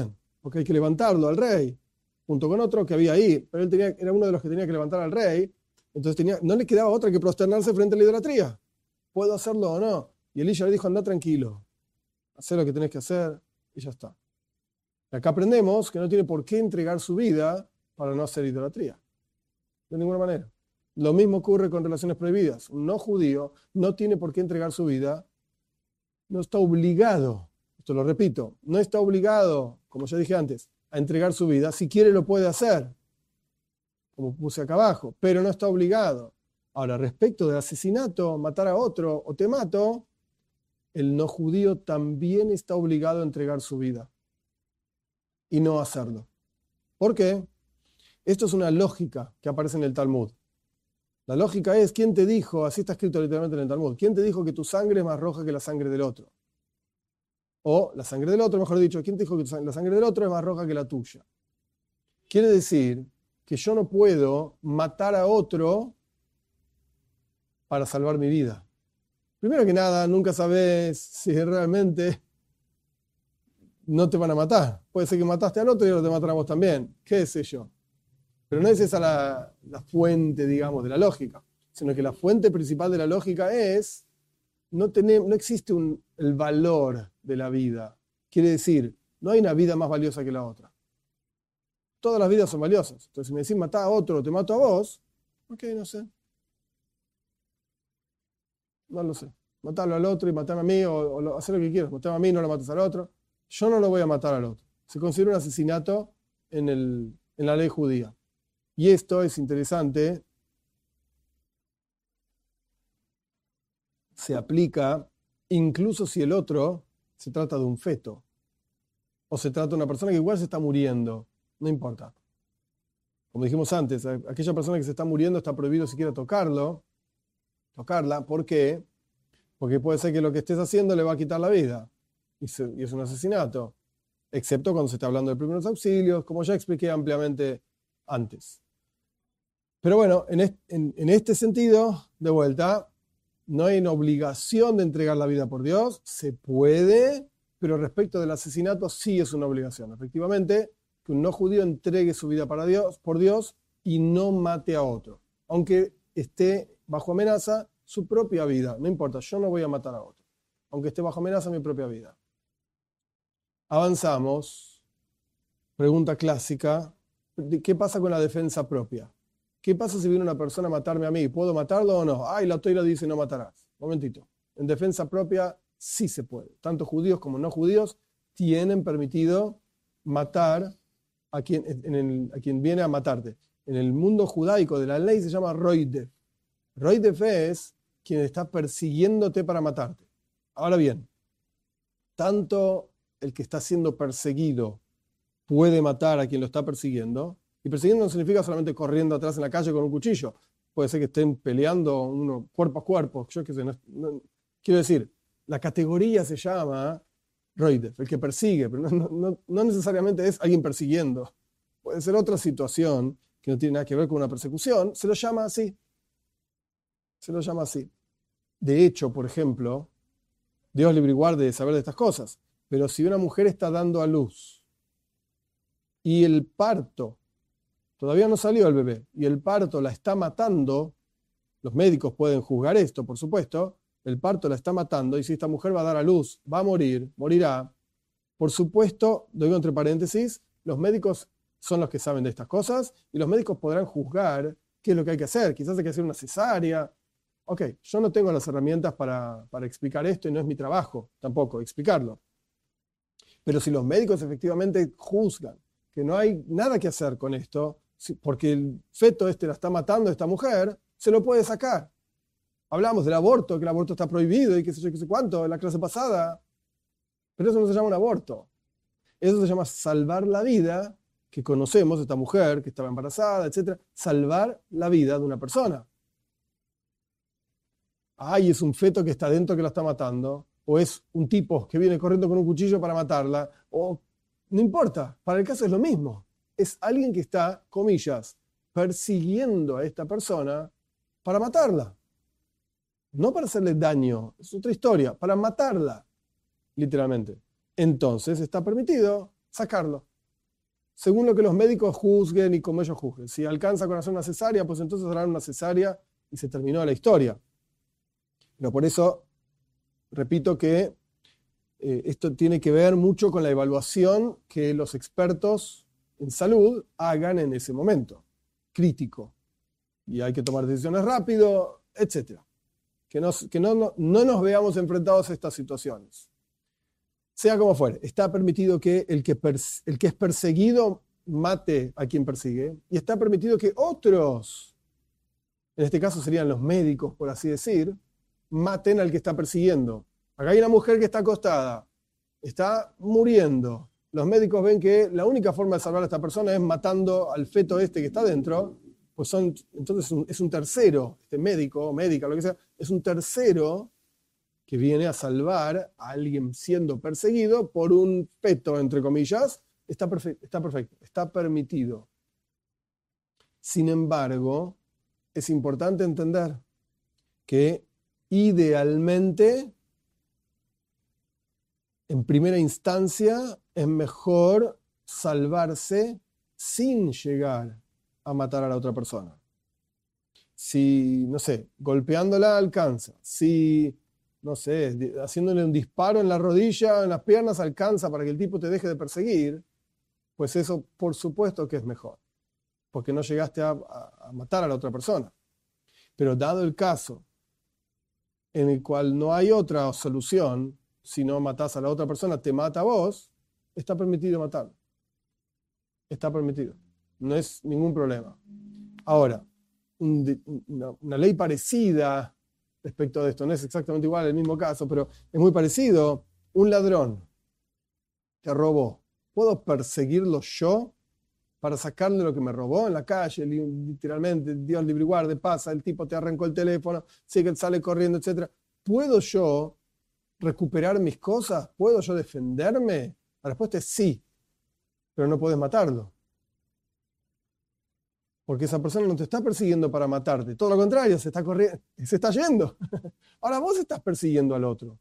porque hay que levantarlo al rey, junto con otro que había ahí, pero él tenía, era uno de los que tenía que levantar al rey, entonces tenía, no le quedaba otra que prosternarse frente a la idolatría. ¿Puedo hacerlo o no? Y Elisha le dijo, anda tranquilo, haz lo que tenés que hacer y ya está. Acá aprendemos que no tiene por qué entregar su vida para no hacer idolatría. De ninguna manera. Lo mismo ocurre con relaciones prohibidas. Un no judío no tiene por qué entregar su vida, no está obligado, esto lo repito, no está obligado, como ya dije antes, a entregar su vida. Si quiere lo puede hacer, como puse acá abajo, pero no está obligado. Ahora, respecto del asesinato, matar a otro o te mato, el no judío también está obligado a entregar su vida y no hacerlo. ¿Por qué? Esto es una lógica que aparece en el Talmud. La lógica es, ¿quién te dijo? Así está escrito literalmente en el Talmud. ¿Quién te dijo que tu sangre es más roja que la sangre del otro? O la sangre del otro, mejor dicho, ¿quién te dijo que la sangre del otro es más roja que la tuya? Quiere decir que yo no puedo matar a otro para salvar mi vida. Primero que nada, nunca sabes si realmente no te van a matar. Puede ser que mataste al otro y ahora te matan a vos también. ¿Qué sé yo? Pero no es esa la, la fuente, digamos, de la lógica, sino que la fuente principal de la lógica es, no, tener, no existe un, el valor de la vida. Quiere decir, no hay una vida más valiosa que la otra. Todas las vidas son valiosas. Entonces, si me decís matar a otro o te mato a vos, ok, no sé. No lo sé. Matarlo al otro y matarme a mí, o, o hacer lo que quieras. Matarme a mí, no lo mates al otro. Yo no lo voy a matar al otro. Se considera un asesinato en, el, en la ley judía. Y esto es interesante, se aplica incluso si el otro se trata de un feto o se trata de una persona que igual se está muriendo, no importa. Como dijimos antes, aquella persona que se está muriendo está prohibido siquiera tocarlo, tocarla. ¿Por qué? Porque puede ser que lo que estés haciendo le va a quitar la vida y, se, y es un asesinato, excepto cuando se está hablando de primeros auxilios, como ya expliqué ampliamente antes. Pero bueno, en este, en, en este sentido, de vuelta, no hay una obligación de entregar la vida por Dios, se puede, pero respecto del asesinato sí es una obligación. Efectivamente, que un no judío entregue su vida para Dios, por Dios y no mate a otro, aunque esté bajo amenaza su propia vida. No importa, yo no voy a matar a otro, aunque esté bajo amenaza mi propia vida. Avanzamos. Pregunta clásica, ¿qué pasa con la defensa propia? ¿Qué pasa si viene una persona a matarme a mí? ¿Puedo matarlo o no? Ay, la Torá dice no matarás. Momentito. En defensa propia sí se puede. Tanto judíos como no judíos tienen permitido matar a quien, en el, a quien viene a matarte. En el mundo judaico de la ley se llama roidef. Roidef es quien está persiguiéndote para matarte. Ahora bien, tanto el que está siendo perseguido puede matar a quien lo está persiguiendo. Y persiguiendo no significa solamente corriendo atrás en la calle con un cuchillo. Puede ser que estén peleando uno cuerpo a cuerpo. Yo qué sé, no, no, quiero decir, la categoría se llama roidef, el que persigue, pero no, no, no necesariamente es alguien persiguiendo. Puede ser otra situación que no tiene nada que ver con una persecución. Se lo llama así. Se lo llama así. De hecho, por ejemplo, Dios libre y guarde de saber de estas cosas, pero si una mujer está dando a luz y el parto, todavía no salió el bebé, y el parto la está matando, los médicos pueden juzgar esto, por supuesto, el parto la está matando, y si esta mujer va a dar a luz, va a morir, morirá, por supuesto, lo digo entre paréntesis, los médicos son los que saben de estas cosas, y los médicos podrán juzgar qué es lo que hay que hacer, quizás hay que hacer una cesárea. Ok, yo no tengo las herramientas para, para explicar esto, y no es mi trabajo tampoco explicarlo. Pero si los médicos efectivamente juzgan que no hay nada que hacer con esto, porque el feto este la está matando a esta mujer, se lo puede sacar. Hablamos del aborto, que el aborto está prohibido y qué sé yo, qué sé cuánto, en la clase pasada. Pero eso no se llama un aborto. Eso se llama salvar la vida que conocemos, esta mujer que estaba embarazada, etcétera. Salvar la vida de una persona. Ay, es un feto que está dentro que la está matando. O es un tipo que viene corriendo con un cuchillo para matarla. O no importa, para el caso es lo mismo. Es alguien que está, comillas, persiguiendo a esta persona para matarla. No para hacerle daño, es otra historia, para matarla, literalmente. Entonces está permitido sacarlo. según lo que los médicos juzguen y como ellos juzguen. Si alcanza con hacer una cesárea, pues entonces harán una cesárea y se terminó la historia. Pero por eso, repito que eh, esto tiene que ver mucho con la evaluación que los expertos en salud hagan en ese momento crítico. Y hay que tomar decisiones rápido, etcétera. Que, nos, que no, no, no nos veamos enfrentados a estas situaciones. Sea como fuere, está permitido que el, que pers- el que es perseguido mate a quien persigue, y está permitido que otros, en este caso serían los médicos, por así decir, maten al que está persiguiendo. Acá hay una mujer que está acostada, está muriendo. Los médicos ven que la única forma de salvar a esta persona es matando al feto este que está dentro. Pues son, entonces es un tercero, este médico o médica, lo que sea, es un tercero que viene a salvar a alguien siendo perseguido por un feto, entre comillas. Está perfecto, está perfecto, está permitido. Sin embargo, es importante entender que idealmente, en primera instancia, es mejor salvarse sin llegar a matar a la otra persona. Si, no sé, golpeándola alcanza, si, no sé, haciéndole un disparo en la rodilla, en las piernas alcanza para que el tipo te deje de perseguir, pues eso por supuesto que es mejor, porque no llegaste a, a, a matar a la otra persona. Pero dado el caso en el cual no hay otra solución, si no matás a la otra persona, te mata a vos, está permitido matarlo. Está permitido. No es ningún problema. Ahora, un, una, una ley parecida respecto de esto, no es exactamente igual el mismo caso, pero es muy parecido. Un ladrón te robó. ¿Puedo perseguirlo yo para sacarle lo que me robó en la calle? Literalmente, Dios libre y guarde, pasa, el tipo te arrancó el teléfono, sigue, sale corriendo, etcétera. ¿Puedo yo recuperar mis cosas? ¿Puedo yo defenderme? La respuesta es sí, pero no puedes matarlo. Porque esa persona no te está persiguiendo para matarte. Todo lo contrario, se está corriendo, se está yendo. Ahora vos estás persiguiendo al otro.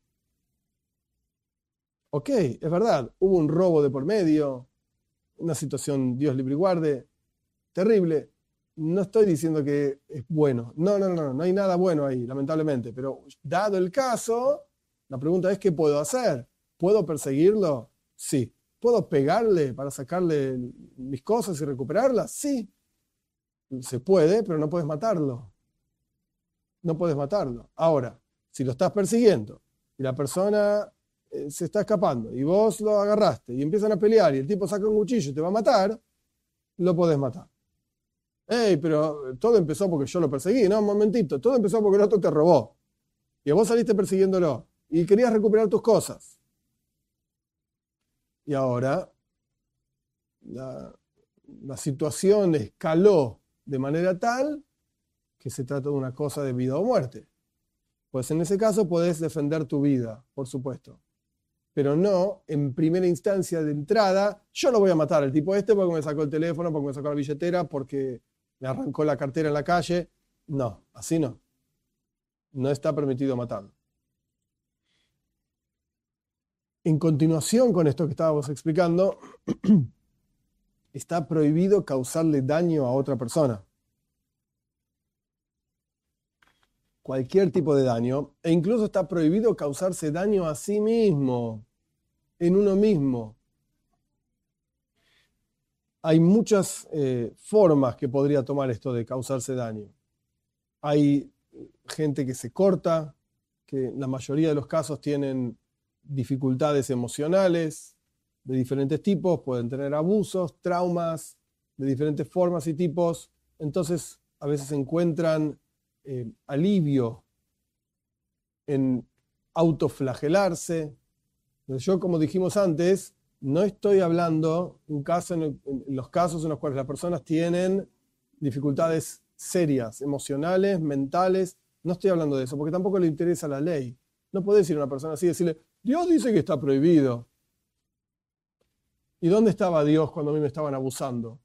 Ok, es verdad, hubo un robo de por medio, una situación, Dios libre y guarde, terrible. No estoy diciendo que es bueno. No, no, no, no hay nada bueno ahí, lamentablemente. Pero dado el caso, la pregunta es, ¿qué puedo hacer? ¿Puedo perseguirlo? Sí. ¿Puedo pegarle para sacarle mis cosas y recuperarlas? Sí. Se puede, pero no puedes matarlo. No puedes matarlo. Ahora, si lo estás persiguiendo y la persona eh, se está escapando y vos lo agarraste y empiezan a pelear y el tipo saca un cuchillo y te va a matar, lo podés matar. Ey, pero todo empezó porque yo lo perseguí. No, un momentito. Todo empezó porque el otro te robó. Y vos saliste persiguiéndolo y querías recuperar tus cosas. Y ahora la, la situación escaló de manera tal que se trata de una cosa de vida o muerte. Pues en ese caso podés defender tu vida, por supuesto. Pero no, en primera instancia de entrada, yo lo voy a matar al tipo este porque me sacó el teléfono, porque me sacó la billetera, porque me arrancó la cartera en la calle. No, así no. No está permitido matarlo. En continuación con esto que estábamos explicando, está prohibido causarle daño a otra persona. Cualquier tipo de daño, e incluso está prohibido causarse daño a sí mismo, en uno mismo. Hay muchas eh, formas que podría tomar esto de causarse daño. Hay gente que se corta, que en la mayoría de los casos tienen dificultades emocionales de diferentes tipos, pueden tener abusos, traumas de diferentes formas y tipos, entonces a veces encuentran eh, alivio en autoflagelarse. Yo, como dijimos antes, no estoy hablando un caso en, el, en los casos en los cuales las personas tienen dificultades serias, emocionales, mentales. No estoy hablando de eso, porque tampoco le interesa la ley. No podés ir a una persona así y decirle, Dios dice que está prohibido. ¿Y dónde estaba Dios cuando a mí me estaban abusando?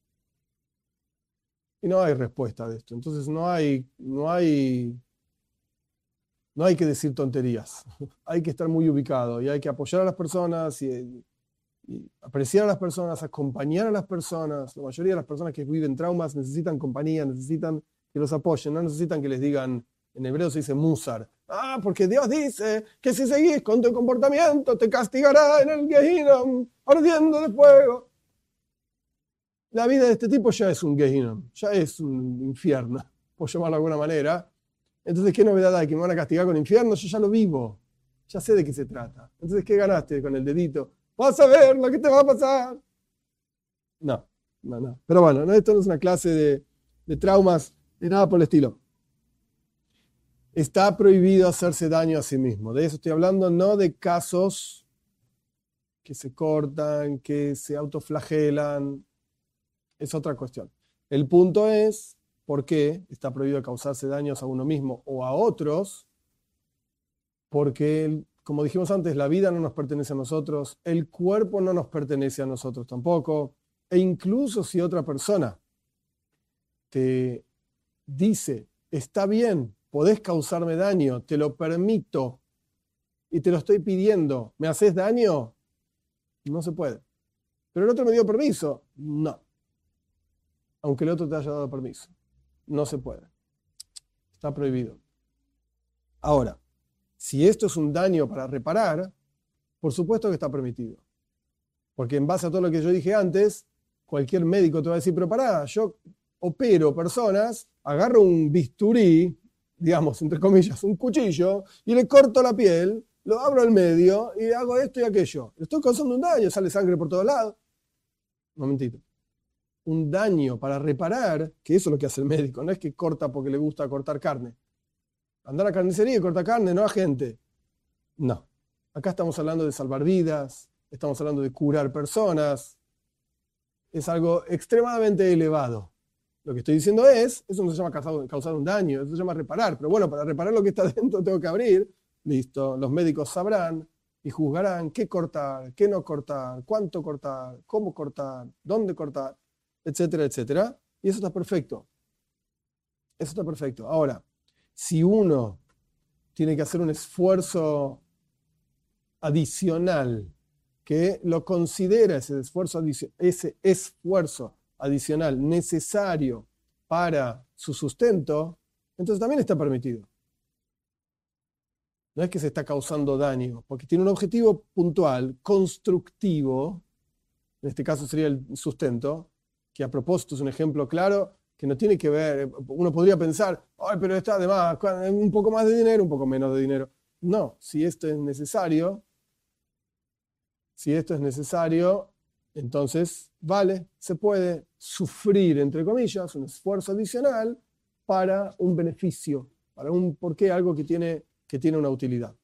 Y no hay respuesta de esto. Entonces no hay, no hay, no hay que decir tonterías. Hay que estar muy ubicado y hay que apoyar a las personas y y apreciar a las personas, acompañar a las personas. La mayoría de las personas que viven traumas necesitan compañía, necesitan que los apoyen, no necesitan que les digan, en hebreo se dice musar. Ah, porque Dios dice que si seguís con tu comportamiento te castigará en el Gehinnom, ardiendo de fuego. La vida de este tipo ya es un Gehinnom, ya es un infierno, por llamarlo de alguna manera. Entonces, ¿qué novedad hay? ¿Que me van a castigar con infierno? Yo ya lo vivo, ya sé de qué se trata. Entonces, ¿qué ganaste con el dedito? Vas a ver lo que te va a pasar. No, no, no. Pero bueno, no, esto no es una clase de, de traumas, de nada por el estilo. Está prohibido hacerse daño a sí mismo. De eso estoy hablando, no de casos que se cortan, que se autoflagelan. Es otra cuestión. El punto es, ¿por qué está prohibido causarse daños a uno mismo o a otros? Porque, como dijimos antes, la vida no nos pertenece a nosotros, el cuerpo no nos pertenece a nosotros tampoco, e incluso si otra persona te dice, está bien, podés causarme daño, te lo permito y te lo estoy pidiendo, ¿me haces daño? No se puede. Pero el otro me dio permiso. No. Aunque el otro te haya dado permiso. No se puede. Está prohibido. Ahora, si esto es un daño para reparar, por supuesto que está permitido. Porque en base a todo lo que yo dije antes, cualquier médico te va a decir, pero pará, yo opero personas, agarro un bisturí, digamos, entre comillas, un cuchillo, y le corto la piel, lo abro al medio y hago esto y aquello. Le estoy causando un daño, sale sangre por todos lados. Un momentito. Un daño para reparar, que eso es lo que hace el médico, no es que corta porque le gusta cortar carne. Andar a la carnicería y cortar carne, no a gente. No. Acá estamos hablando de salvar vidas, estamos hablando de curar personas. Es algo extremadamente elevado. Lo que estoy diciendo es, eso no se llama causar, causar un daño, eso se llama reparar. Pero bueno, para reparar lo que está dentro tengo que abrir. Listo, los médicos sabrán y juzgarán qué cortar, qué no cortar, cuánto cortar, cómo cortar, dónde cortar, etcétera, etcétera. Y eso está perfecto. Eso está perfecto. Ahora, si uno tiene que hacer un esfuerzo adicional, que lo considera ese esfuerzo, ese esfuerzo adicional necesario para su sustento, entonces también está permitido. No es que se está causando daño, porque tiene un objetivo puntual, constructivo, en este caso sería el sustento, que a propósito es un ejemplo claro, que no tiene que ver, uno podría pensar, ay, pero está de más, un poco más de dinero, un poco menos de dinero. No, si esto es necesario, si esto es necesario, entonces vale, se puede sufrir, entre comillas, un esfuerzo adicional para un beneficio, para un porqué, algo que tiene, que tiene una utilidad.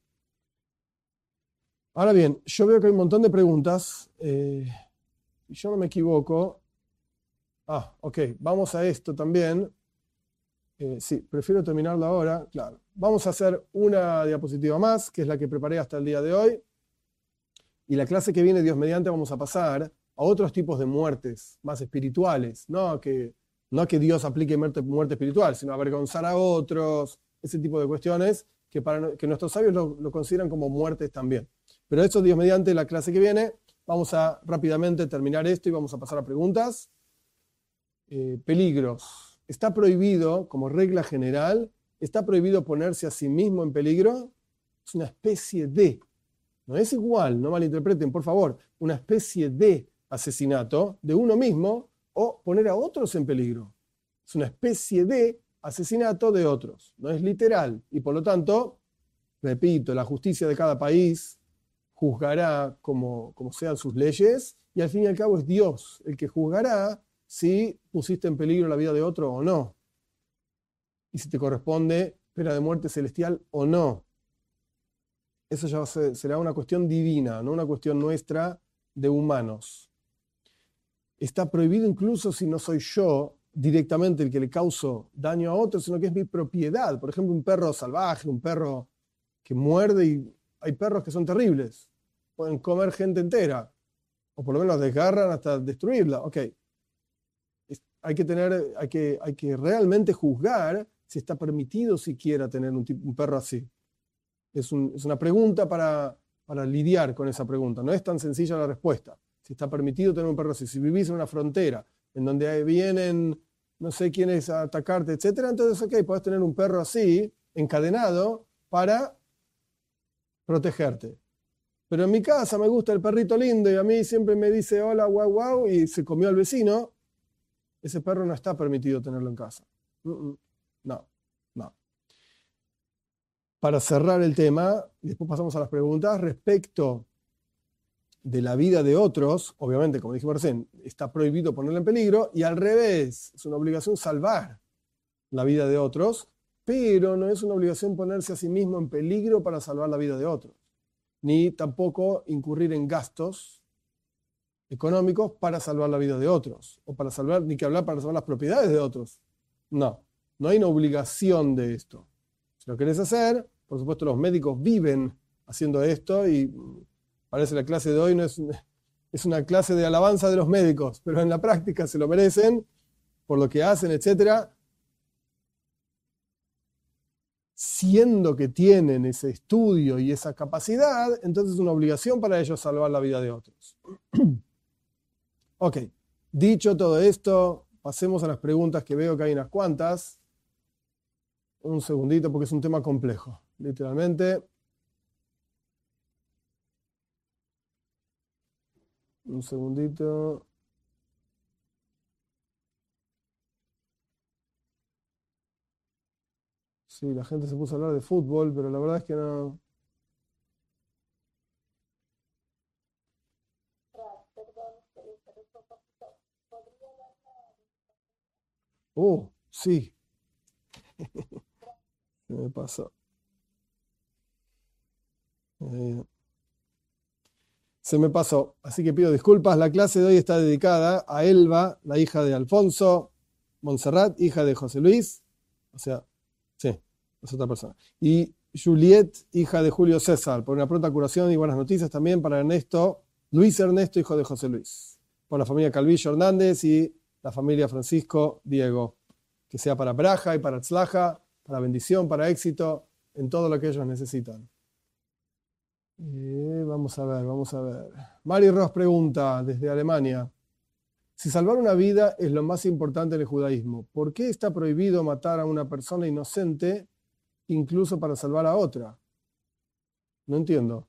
Ahora bien, yo veo que hay un montón de preguntas. Eh, si yo no me equivoco, ah, ok, vamos a esto también. Eh, sí, prefiero terminarlo ahora, claro. Vamos a hacer una diapositiva más, que es la que preparé hasta el día de hoy. Y la clase que viene, Dios mediante, vamos a pasar a otros tipos de muertes más espirituales. No que, no que Dios aplique muerte, muerte espiritual, sino avergonzar a otros, ese tipo de cuestiones que, para, que nuestros sabios lo, lo consideran como muertes también. Pero eso, Dios mediante, la clase que viene, vamos a rápidamente terminar esto y vamos a pasar a preguntas. Eh, peligros. ¿Está prohibido, como regla general, está prohibido ponerse a sí mismo en peligro? Es una especie de... No es igual, no malinterpreten, por favor, una especie de asesinato de uno mismo o poner a otros en peligro. Es una especie de asesinato de otros. No es literal. Y por lo tanto, repito, la justicia de cada país juzgará como, como sean sus leyes y al fin y al cabo es Dios el que juzgará si pusiste en peligro la vida de otro o no. Y si te corresponde pena de muerte celestial o no. Eso ya será una cuestión divina, no una cuestión nuestra de humanos. Está prohibido incluso si no soy yo directamente el que le causo daño a otro, sino que es mi propiedad. Por ejemplo, un perro salvaje, un perro que muerde, y hay perros que son terribles. Pueden comer gente entera, o por lo menos desgarran hasta destruirla. Ok. Hay que, tener, hay que, hay que realmente juzgar si está permitido siquiera tener un, tipo, un perro así. Es, un, es una pregunta para, para lidiar con esa pregunta. No es tan sencilla la respuesta. si está permitido tener un perro así. Si vivís en una frontera en donde vienen no sé quiénes a atacarte, etcétera, entonces, ok, podés tener un perro así, encadenado, para protegerte. Pero en mi casa me gusta el perrito lindo y a mí siempre me dice hola, guau, guau, y se comió al vecino. Ese perro no está permitido tenerlo en casa. No, no. Para cerrar el tema, y después pasamos a las preguntas, respecto de la vida de otros, obviamente, como dijimos recién, está prohibido ponerla en peligro, y al revés, es una obligación salvar la vida de otros, pero no es una obligación ponerse a sí mismo en peligro para salvar la vida de otros, ni tampoco incurrir en gastos económicos para salvar la vida de otros, o para salvar, ni que hablar para salvar las propiedades de otros. No, no hay una obligación de esto. Si lo querés hacer, por supuesto los médicos viven haciendo esto y parece la clase de hoy no es, es una clase de alabanza de los médicos, pero en la práctica se lo merecen por lo que hacen, etcétera. Siendo que tienen ese estudio y esa capacidad, entonces es una obligación para ellos salvar la vida de otros. Ok, dicho todo esto, pasemos a las preguntas que veo que hay unas cuantas. Un segundito porque es un tema complejo, literalmente. Un segundito. Sí, la gente se puso a hablar de fútbol, pero la verdad es que no. Oh, sí, se me pasó. Eh, se me pasó, así que pido disculpas. La clase de hoy está dedicada a Elba, la hija de Alfonso, Montserrat, hija de José Luis, o sea, sí, es otra persona, y Juliet, hija de Julio César, por una pronta curación y buenas noticias también para Ernesto, Luis Ernesto, hijo de José Luis, por la familia Calvillo Hernández y la familia Francisco Diego, que sea para braja y para tzlaja, para bendición, para éxito, en todo lo que ellos necesitan. Eh, vamos a ver, vamos a ver. Mari Ross pregunta desde Alemania: si salvar una vida es lo más importante en el judaísmo, ¿por qué está prohibido matar a una persona inocente incluso para salvar a otra? No entiendo.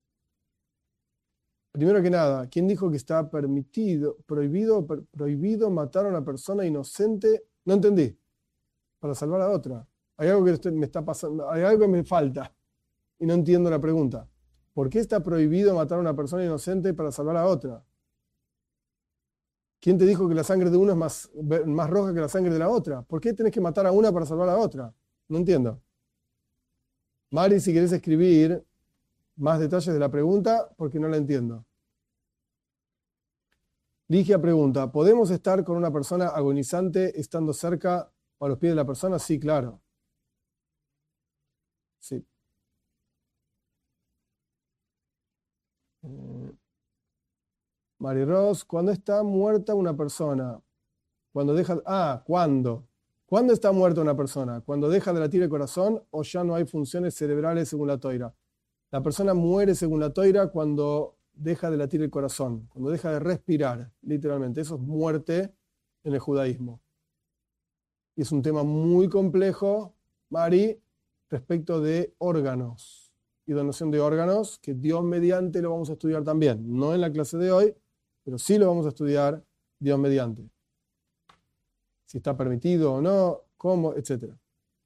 Primero que nada, ¿quién dijo que está permitido, prohibido, per- prohibido matar a una persona inocente? No entendí. Para salvar a otra. Hay algo que estoy- me está pasando, hay algo que me falta y no entiendo la pregunta. ¿Por qué está prohibido matar a una persona inocente para salvar a otra? ¿Quién te dijo que la sangre de uno es más, más roja que la sangre de la otra? ¿Por qué tenés que matar a una para salvar a la otra? No entiendo. Mari, si querés escribir más detalles de la pregunta, porque no la entiendo. Ligia pregunta: ¿podemos estar con una persona agonizante estando cerca o a los pies de la persona? Sí, claro. Sí. Eh, Mari Ross, ¿cuándo está muerta una persona? Cuando deja. Ah, ¿cuándo? ¿Cuándo está muerta una persona? ¿Cuando deja de latir el corazón o ya no hay funciones cerebrales según la toira? La persona muere según la toira cuando deja de latir el corazón, cuando deja de respirar, literalmente. Eso es muerte en el judaísmo. Y es un tema muy complejo, Mari, respecto de órganos y donación de órganos, que Dios mediante lo vamos a estudiar también. No en la clase de hoy, pero sí lo vamos a estudiar Dios mediante. Si está permitido o no, cómo, etcétera.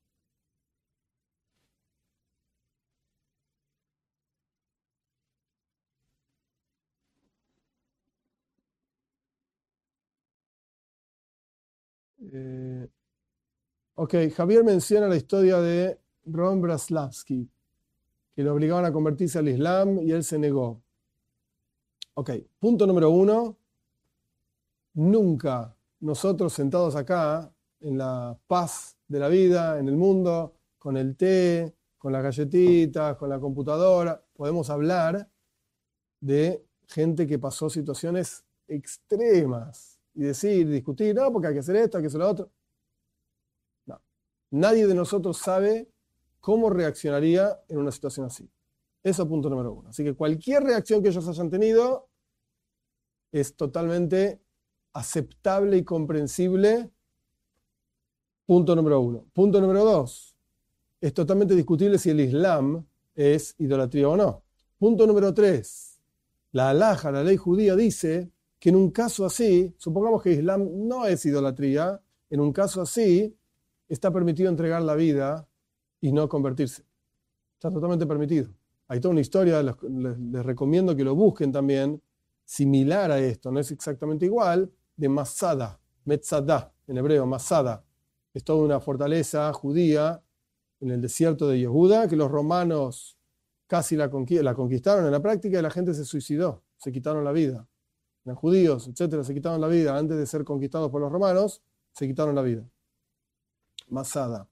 Eh, ok, Javier menciona la historia de Ron Braslavsky, que lo obligaban a convertirse al Islam y él se negó. Ok, punto número uno: nunca nosotros sentados acá, en la paz de la vida, en el mundo, con el té, con las galletitas, con la computadora, podemos hablar de gente que pasó situaciones extremas y decir, discutir, no, porque hay que hacer esto, hay que hacer lo otro. No. Nadie de nosotros sabe cómo reaccionaría en una situación así. Eso es punto número uno. Así que cualquier reacción que ellos hayan tenido, es totalmente aceptable y comprensible. Punto número uno. Punto número dos. Es totalmente discutible si el Islam es idolatría o no. Punto número tres. La halajá, la ley judía, dice que en un caso así, supongamos que Islam no es idolatría, en un caso así está permitido entregar la vida y no convertirse. Está totalmente permitido. Hay toda una historia, les, les, les recomiendo que lo busquen también, similar a esto, no es exactamente igual, de Masada, Metzadá, en hebreo, Masada. Es toda una fortaleza judía en el desierto de Yehuda, que los romanos casi la, conqui- la conquistaron en la práctica y la gente se suicidó, se quitaron la vida. Los judíos, etcétera, se quitaron la vida antes de ser conquistados por los romanos, se quitaron la vida. Masada.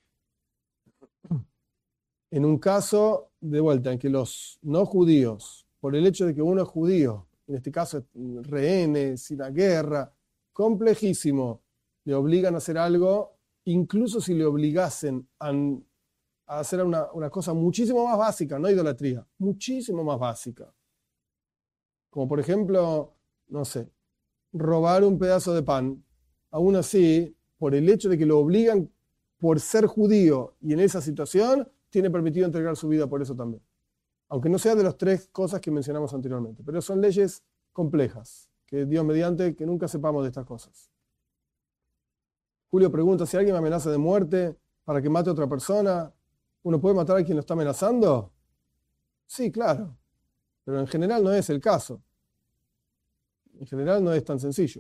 En un caso, de vuelta, en que los no judíos, por el hecho de que uno es judío, en este caso rehenes, y la guerra, complejísimo, le obligan a hacer algo, incluso si le obligasen a, a hacer una, una cosa muchísimo más básica, no idolatría, muchísimo más básica. Como por ejemplo, no sé, robar un pedazo de pan. Aún así, por el hecho de que lo obligan por ser judío y en esa situación, tiene permitido entregar su vida por eso también. Aunque no sea de las tres cosas que mencionamos anteriormente. Pero son leyes complejas, que Dios mediante, que nunca sepamos de estas cosas. Julio pregunta, si alguien me amenaza de muerte para que mate a otra persona, ¿uno puede matar a quien lo está amenazando? Sí, claro. Pero en general no es el caso. En general no es tan sencillo.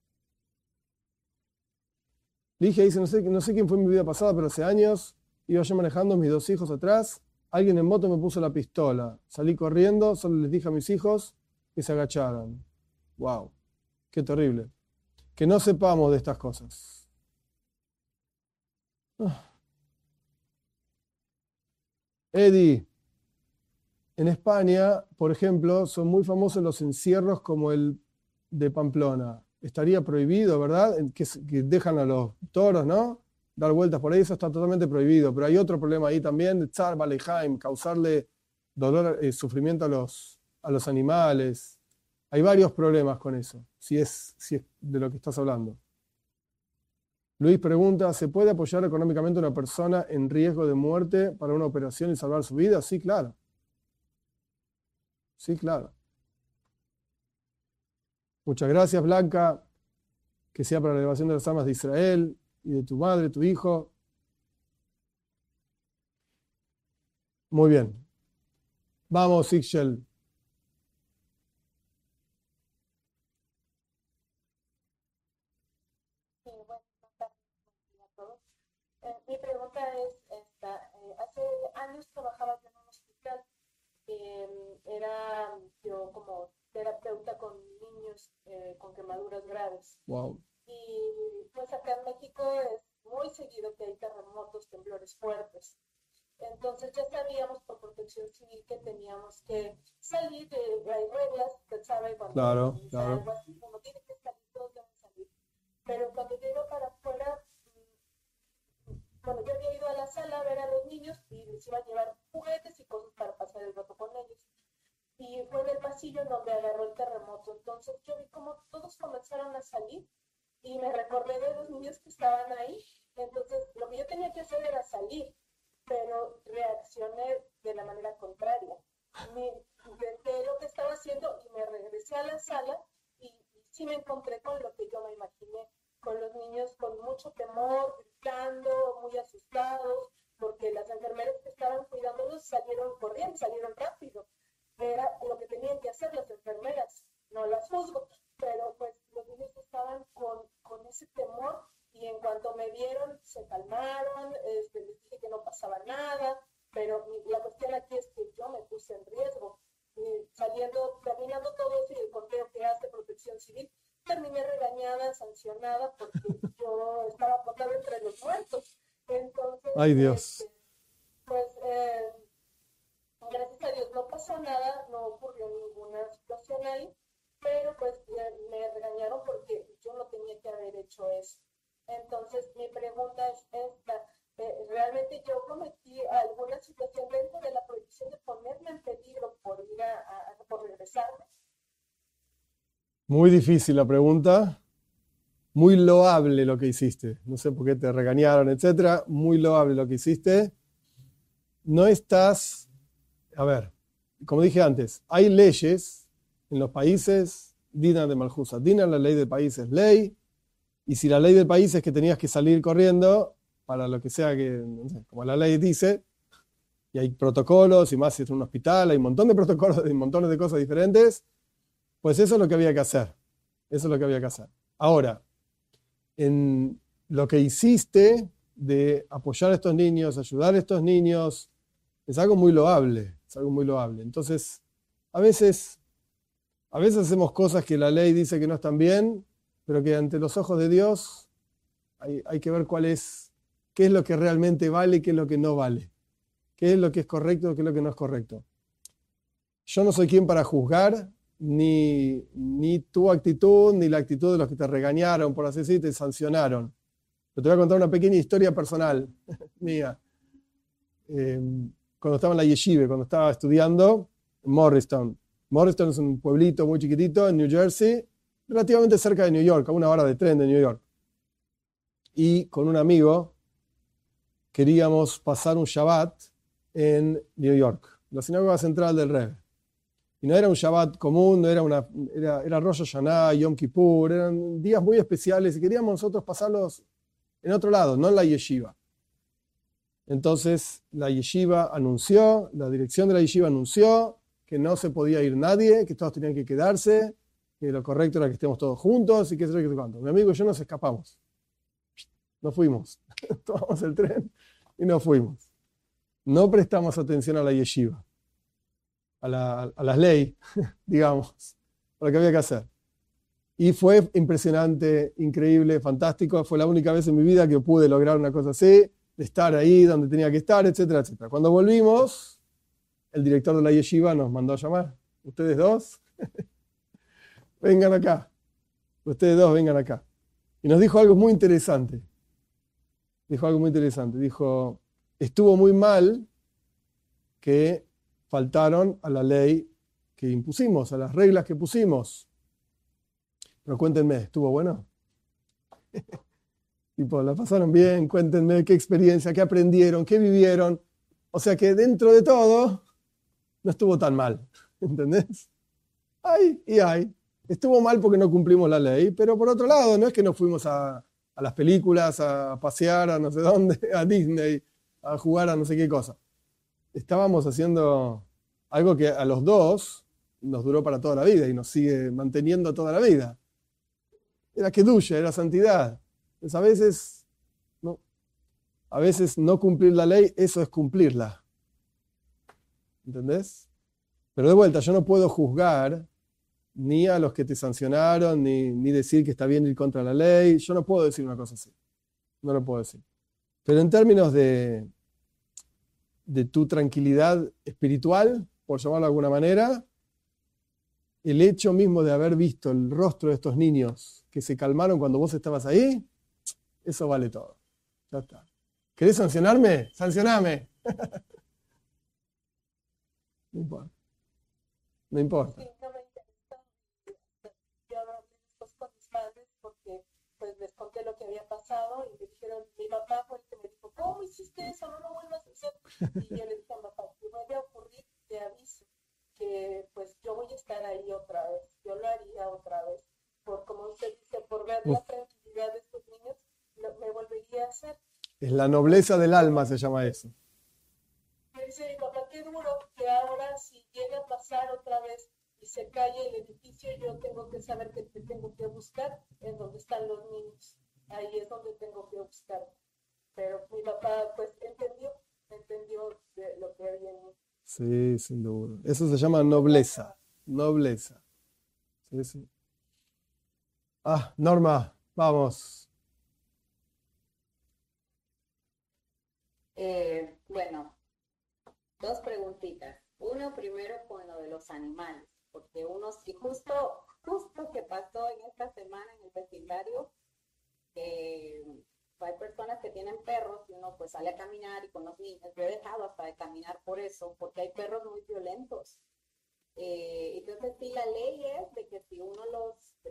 Ligia dice, no sé, no sé quién fue en mi vida pasada, pero hace años iba yo manejando mis dos hijos atrás, alguien en moto me puso la pistola, salí corriendo, solo les dije a mis hijos que se agacharan. Wow, qué terrible. Que no sepamos de estas cosas. Ah. Eddie, en España, por ejemplo, son muy famosos los encierros como el de Pamplona. Estaría prohibido, ¿verdad? Que, que dejan a los toros, ¿no? Dar vueltas por ahí, eso está totalmente prohibido. Pero hay otro problema ahí también, Tzar Balehaim, causarle dolor, eh, sufrimiento a los, a los animales. Hay varios problemas con eso, si es, si es de lo que estás hablando. Luis pregunta, ¿se puede apoyar económicamente a una persona en riesgo de muerte para una operación y salvar su vida? Sí, claro. Sí, claro. Muchas gracias, Blanca. Que sea para la elevación de las almas de Israel y de tu madre, tu hijo. Muy bien. Vamos, Ixchel. Sí, bueno, a todos. Eh, mi pregunta es esta. Eh, hace años trabajaba yo en un hospital. Eh, era yo como terapeuta con niños eh, con quemaduras graves. Wow. Y pues acá en México es muy seguido que hay terremotos, temblores fuertes. Entonces ya sabíamos por protección civil que teníamos que salir, de, hay reglas, usted sabe, cuando Claro, comienza claro. algo así, uno tiene que salir, todos deben salir. Pero cuando yo iba para afuera, bueno, yo había ido a la sala a ver a los niños y les iba a llevar juguetes y cosas para pasar el rato con ellos. Y fue en el pasillo en donde agarró el terremoto. Entonces yo vi como todos comenzaron a salir y me recordé de los niños que estaban ahí. Entonces lo que yo tenía que hacer era salir, pero reaccioné de la manera contraria. Me dejé lo que estaba haciendo y me regresé a la sala y, y sí me encontré con lo que yo me imaginé, con los niños con mucho temor, gritando, muy asustados, porque las enfermeras que estaban cuidándolos salieron corriendo, salieron rápido. Era lo que tenían que hacer las enfermeras, no las juzgo, pero pues los niños estaban con, con ese temor y en cuanto me vieron se calmaron, este, les dije que no pasaba nada, pero mi, la cuestión aquí es que yo me puse en riesgo. Y saliendo, terminando todo eso y el conteo que hace Protección Civil, terminé regañada, sancionada, porque yo estaba apuntada entre los muertos. Entonces, Ay, Dios. este, pues, eh, gracias a Dios no pasó nada, no ocurrió ninguna situación ahí, pero pues eh, me regañaron porque yo no tenía que haber hecho eso. Entonces, mi pregunta es esta. Eh, ¿realmente yo cometí alguna situación dentro de la prohibición de ponerme en peligro por ir a, a, a por regresarme? Muy difícil la pregunta, muy loable lo que hiciste. No sé por qué te regañaron, etcétera. Muy loable lo que hiciste. No estás, a ver, como dije antes, hay leyes en los países, Dina de Malhusa. Dina, la ley del país es ley, y si la ley del país es que tenías que salir corriendo para lo que sea que, no sé, como la ley dice, y hay protocolos, y más si es un hospital, hay un montón de protocolos, hay montones de cosas diferentes, pues eso es lo que había que hacer. Eso es lo que había que hacer. Ahora, en lo que hiciste de apoyar a estos niños, ayudar a estos niños, es algo muy loable, es algo muy loable. Entonces, a veces, a veces hacemos cosas que la ley dice que no están bien, pero que ante los ojos de Dios hay, hay que ver cuál es, qué es lo que realmente vale y qué es lo que no vale. Qué es lo que es correcto y qué es lo que no es correcto. Yo no soy quien para juzgar ni, ni tu actitud, ni la actitud de los que te regañaron, por así decir, te sancionaron. Pero te voy a contar una pequeña historia personal mía. Eh, cuando estaba en la yeshiva, cuando estaba estudiando en Morristown. Morristown es un pueblito muy chiquitito en New Jersey, relativamente cerca de New York, a una hora de tren de New York. Y con un amigo queríamos pasar un Shabbat en New York, la sinagoga central del Rebbe. Y no era un Shabbat común, no era una, era, era Rosh Hashanah, Yom Kippur, eran días muy especiales y queríamos nosotros pasarlos en otro lado, no en la yeshiva. Entonces la yeshiva anunció, la dirección de la yeshiva anunció que no se podía ir nadie, que todos tenían que quedarse, que lo correcto era que estemos todos juntos y qué sé yo, qué sé cuánto. Mi amigo y yo nos escapamos. Nos fuimos. Tomamos el tren y nos fuimos. No prestamos atención a la yeshiva, a, la, a las leyes, digamos, a lo que había que hacer. Y fue impresionante, increíble, fantástico. Fue la única vez en mi vida que pude lograr una cosa así, de estar ahí donde tenía que estar, etcétera, etcétera. Cuando volvimos, el director de la yeshiva nos mandó a llamar. Ustedes dos, vengan acá. Ustedes dos, vengan acá. Y nos dijo algo muy interesante. Dijo algo muy interesante. Dijo, estuvo muy mal que faltaron a la ley que impusimos, a las reglas que pusimos. Pero cuéntenme, ¿estuvo bueno? Tipo, ¿la pasaron bien? Cuéntenme qué experiencia, qué aprendieron, qué vivieron. O sea que dentro de todo, no estuvo tan mal. ¿Entendés? Ay, y ay. Estuvo mal porque no cumplimos la ley, pero por otro lado, no es que nos fuimos a, a las películas, a pasear a no sé dónde, a Disney, a jugar a no sé qué cosa. Estábamos haciendo algo que a los dos nos duró para toda la vida y nos sigue manteniendo toda la vida. Era kedusha, era santidad. Entonces a veces, no, a veces no cumplir la ley, eso es cumplirla. ¿Entendés? Pero de vuelta, yo no puedo juzgar ni a los que te sancionaron, ni, ni decir que está bien ir contra la ley. Yo no puedo decir una cosa así. No lo puedo decir. Pero en términos de, de tu tranquilidad espiritual, por llamarlo de alguna manera, el hecho mismo de haber visto el rostro de estos niños que se calmaron cuando vos estabas ahí, eso vale todo. Ya está. ¿Querés sancionarme? ¡Sancioname! No importa. No importa. Sí, no me interesa. Yo hablé después con mis padres porque pues les conté lo que había pasado y me dijeron, mi papá fue el que me dijo, ¿cómo hiciste eso? No lo vuelvas a hacer. Y yo le dije a mi papá, si vuelve a ocurrir, te aviso que pues yo voy a estar ahí otra vez. Yo lo haría otra vez. Por como usted dice, por ver Uf, la tranquilidad de estos niños, lo, me volvería a hacer. es la nobleza del alma, se llama eso. Me dice mi papá, qué duro que ahora si llega a pasar otra vez y se cae el edificio, yo tengo que saber que te tengo que buscar en donde están los niños. Ahí es donde tengo que buscar. Pero mi papá pues entendió, entendió de lo que había en mí. Sí, sin duda. Eso se llama nobleza. Nobleza. Sí, sí. Ah, Norma, vamos. Eh, bueno, dos preguntitas. Uno primero con lo de los animales, porque uno, y justo, justo que pasó en esta semana en el vecindario, eh, hay personas que tienen perros y uno pues sale a caminar y con los niños, yo he dejado hasta de caminar por eso, porque hay perros muy violentos. Eh, entonces sí, la ley es de que si uno los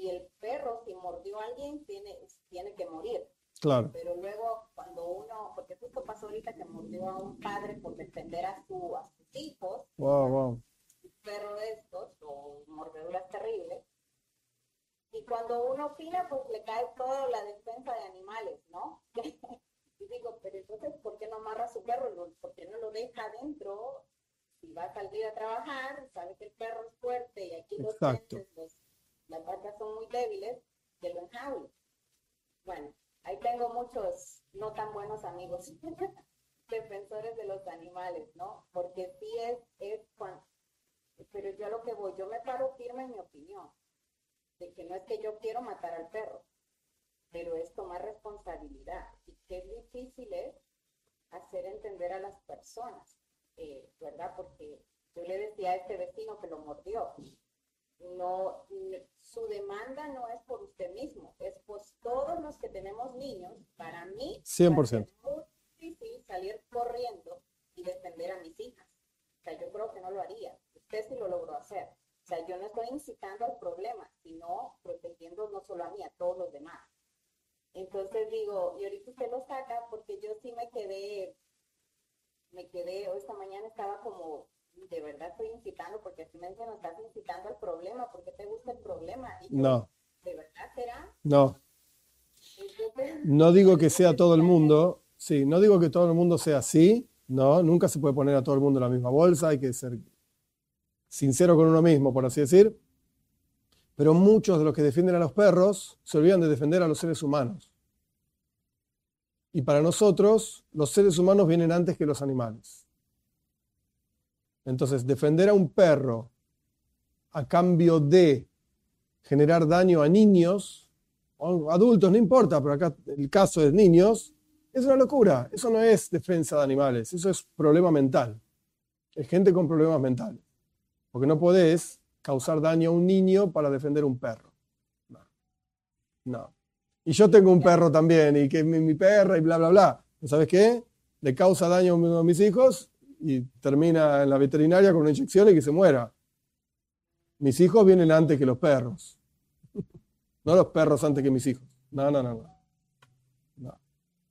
y el perro, si mordió a alguien, tiene, tiene que morir. Claro. Pero luego, cuando uno, porque justo pasó ahorita que mordió a un padre por defender a, su, a sus hijos, Wow, wow. un perro de estos, o mordeduras terribles, y cuando uno opina, pues le cae toda la defensa de animales, ¿no? Y digo, pero entonces, ¿por qué no amarra a su perro? ¿Por qué no lo deja adentro? Si va a salir a trabajar, sabe que el perro es fuerte y aquí los Exacto. dientes, los, las vacas son muy débiles, que lo enjaule. Bueno, ahí tengo muchos no tan buenos amigos defensores de los animales, ¿no? Porque sí es, es cuando, pero yo a lo que voy, yo me paro firme en mi opinión, de que no es que yo quiero matar al perro, pero es tomar responsabilidad. Y qué difícil es hacer entender a las personas, eh, ¿verdad? Porque yo le decía a este vecino que lo mordió, no, su demanda no es por usted mismo, es por todos los que tenemos niños. Para mí cien por ciento. es muy difícil salir corriendo y defender a mis hijas. O sea, yo creo que no lo haría. Usted sí lo logró hacer. O sea, yo no estoy incitando al problema, sino protegiendo no solo a mí, a todos los demás. Entonces digo, y ahorita usted lo saca porque yo sí me quedé, me quedé, esta mañana estaba como, de verdad estoy incitando, porque si me dicen, no estás incitando al problema, ¿por qué te gusta el problema? Y yo, No. ¿de verdad será? No. Entonces, No digo que sea todo el mundo, sí, no digo que todo el mundo sea así, no, nunca se puede poner a todo el mundo en la misma bolsa, hay que ser sincero con uno mismo, por así decir, pero muchos de los que defienden a los perros se olvidan de defender a los seres humanos. Y para nosotros, los seres humanos vienen antes que los animales. Entonces, defender a un perro a cambio de generar daño a niños, o adultos, no importa, pero acá el caso de niños, es una locura. Eso no es defensa de animales, eso es problema mental. Es gente con problemas mentales. Porque no podés causar daño a un niño para defender un perro. No. No. Y yo tengo un perro también, y que mi, mi perra y bla, bla, bla. ¿Sabes qué? Le causa daño a uno de mis hijos y termina en la veterinaria con una inyección y que se muera. Mis hijos vienen antes que los perros. No los perros antes que mis hijos. No, no, no, no. no.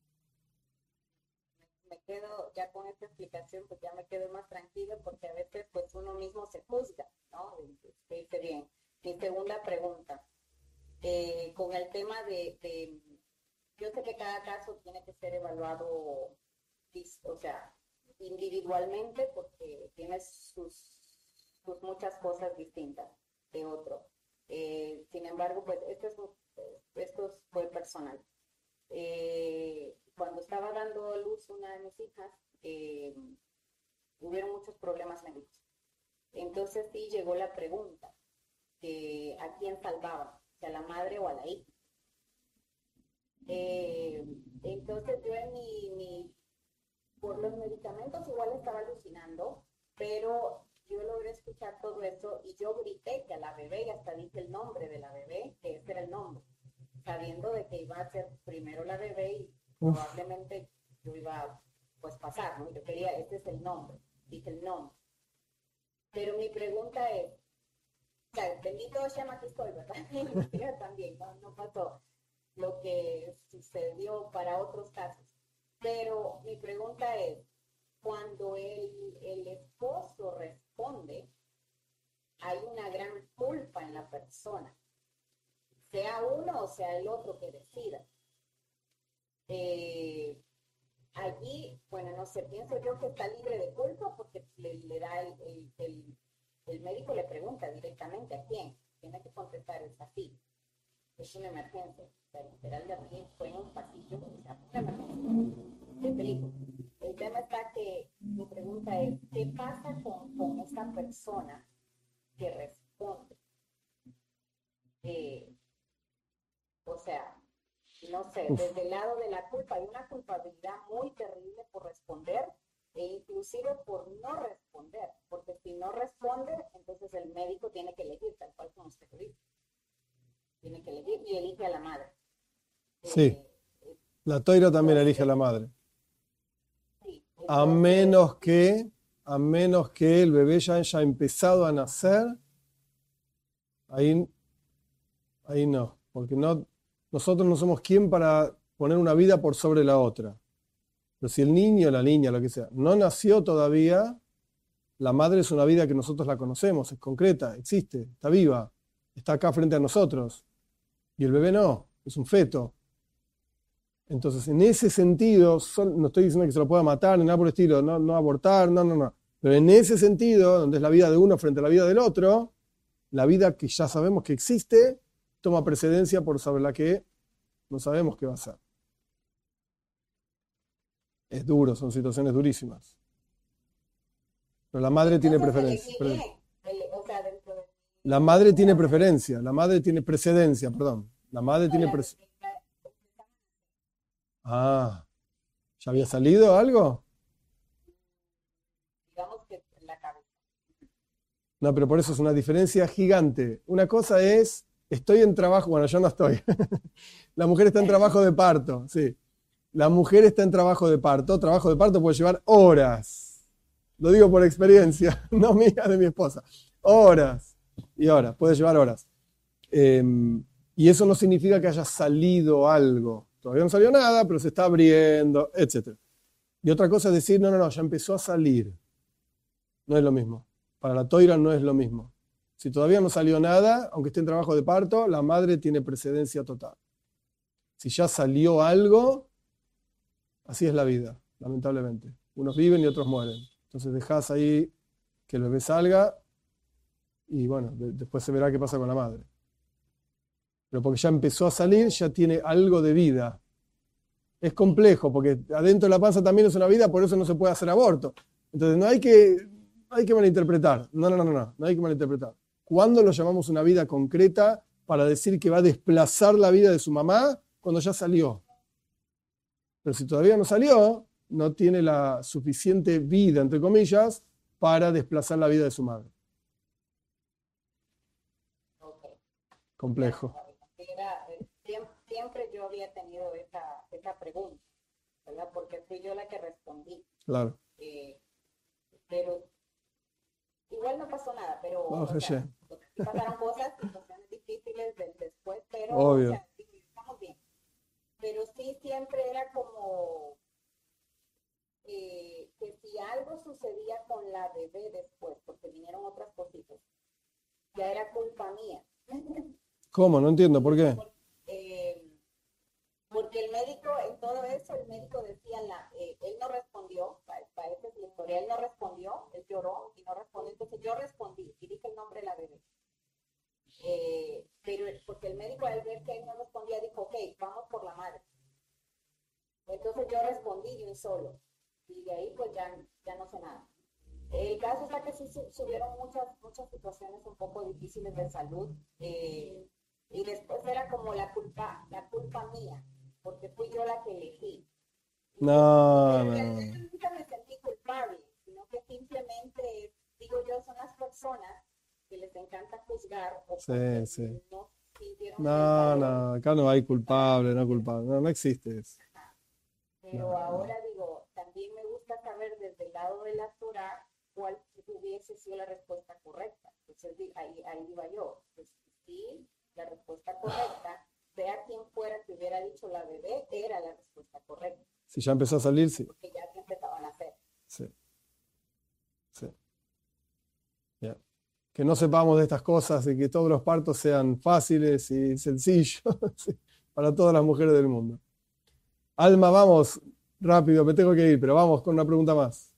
me quedo ya con esta explicación, pues ya me quedo más tranquila, porque a veces pues uno mismo se juzga, ¿no? Que dice bien. Mi segunda pregunta, eh, con el tema de, de, yo sé que cada caso tiene que ser evaluado, o sea, individualmente, porque tiene sus, sus muchas cosas distintas de otro. Eh, sin embargo, pues esto, es, esto fue personal. Eh, cuando estaba dando a luz una de mis hijas, eh, hubieron muchos problemas médicos. Entonces sí llegó la pregunta, eh, ¿a quién salvaba? ¿Si a la madre o a la hija? Eh, entonces yo en mi, mi, por los medicamentos igual estaba alucinando, pero yo logré escuchar todo eso y yo grité que a la bebé, y hasta dije el nombre de la bebé, que ese era el nombre, sabiendo de que iba a ser primero la bebé y Uf. probablemente yo iba a pues, pasar, ¿no? Yo quería, este es el nombre, dije el nombre. Pero mi pregunta es, o sea, bendito Hashem, aquí estoy, ¿verdad? También, ¿no? No pasó lo que sucedió para otros casos. Pero mi pregunta es, cuando el, el esposo responde, hay una gran culpa en la persona, sea uno o sea el otro que decida. Eh, allí, bueno, no sé, pienso yo que está libre de culpa porque le, le da el, el, el, el médico le pregunta directamente a quién, tiene que contestar, es así, es una emergencia, o sea, literal de aquí fue en un pasillo, o sea, una emergencia, de peligro. El tema está que mi pregunta es, ¿qué pasa con, con esta persona que responde? Eh, o sea, no sé, Uf. desde el lado de la culpa hay una culpabilidad muy terrible por responder e inclusive por no responder, porque si no responde, entonces el médico tiene que elegir, tal cual como usted lo dice. Tiene que elegir y elige a la madre. Sí, eh, la toira también elige a la madre. Sí, entonces, a menos que, a menos que el bebé ya haya empezado a nacer, ahí, ahí no, porque no, nosotros no somos quien para poner una vida por sobre la otra. Pero si el niño, la niña, lo que sea, no nació todavía, la madre es una vida que nosotros la conocemos, es concreta, existe, está viva, está acá frente a nosotros. Y el bebé no, es un feto. Entonces, en ese sentido, no estoy diciendo que se lo pueda matar ni nada por el estilo, no, no abortar, no, no, no. Pero en ese sentido, donde es la vida de uno frente a la vida del otro, la vida que ya sabemos que existe, toma precedencia por sobre la que no sabemos qué va a ser. Es duro, son situaciones durísimas. Pero la madre tiene preferencia. La madre tiene preferencia, la madre tiene precedencia, perdón. La madre tiene precedencia. Ah, ¿ya había salido algo? Digamos que en la cabeza. No, pero por eso es una diferencia gigante. Una cosa es, estoy en trabajo, bueno, yo no estoy. La mujer está en trabajo de parto, sí. La mujer está en trabajo de parto. Trabajo de parto puede llevar horas. Lo digo por experiencia, no mía, de mi esposa. Horas y horas, puede llevar horas. Eh, y eso no significa que haya salido algo. Todavía no salió nada, pero se está abriendo, etcétera. Y otra cosa es decir, no, no, no, ya empezó a salir. No es lo mismo. Para la toira no es lo mismo. Si todavía no salió nada, aunque esté en trabajo de parto, la madre tiene precedencia total. Si ya salió algo, así es la vida, lamentablemente. Unos viven y otros mueren. Entonces dejás ahí que el bebé salga y bueno, de- después se verá qué pasa con la madre. Pero porque ya empezó a salir, ya tiene algo de vida. Es complejo, porque adentro de la panza también es una vida, por eso no se puede hacer aborto. Entonces no hay que, no hay que malinterpretar. No, no, no, no, no, no hay que malinterpretar. ¿Cuándo lo llamamos una vida concreta para decir que va a desplazar la vida de su mamá? Cuando ya salió. Pero si todavía no salió, no tiene la suficiente vida, entre comillas, para desplazar la vida de su madre. Ok. Complejo. Era, eh, siempre, siempre yo había tenido esa, esa pregunta, ¿verdad? Porque fui yo la que respondí. Claro. Eh, pero igual no pasó nada, pero No, o sea, Hashem. sí pasaron cosas, situaciones difíciles del después, pero Obvio. o sea, sí, estamos bien. Pero sí siempre era como eh, que si algo sucedía con la bebé después, porque vinieron otras cositas, ya era culpa mía. ¿Cómo? No entiendo. ¿Por qué? Eh, porque el médico, en todo eso, el médico decía, la, eh, él no respondió, para, para esa es la historia, él no respondió, él lloró y no respondió, entonces yo respondí y dije el nombre de la bebé. Eh, pero porque el médico al ver que él no respondía dijo, ok, vamos por la madre. Entonces yo respondí de un solo y de ahí pues ya, ya no sé nada. El caso es que sí su- subieron muchas, muchas situaciones un poco difíciles de salud eh, y después era como la culpa, la culpa mía, porque fui yo la que elegí. No, Pero en no, realidad no. yo nunca me sentí culpable, sino que simplemente, digo yo, son las personas que les encanta juzgar o Sí, porque sí. no sintieron el No, valor. no. Acá no hay culpable, no culpable. No, no existe eso. Pero No, ahora no. digo, también me gusta saber desde el lado de la Torah cuál hubiese sido la respuesta correcta. Entonces di- ahí, ahí iba yo. Pues sí, la respuesta correcta, sea quien fuera que hubiera dicho la bebé, era la respuesta correcta, Si ya empezó a salir, sí. porque ya se empezaban a hacer. Sí, sí. Ya. Que no sepamos de estas cosas y que todos los partos sean fáciles y sencillos sí, para todas las mujeres del mundo. Alma, vamos, rápido, me tengo que ir, pero vamos con una pregunta más.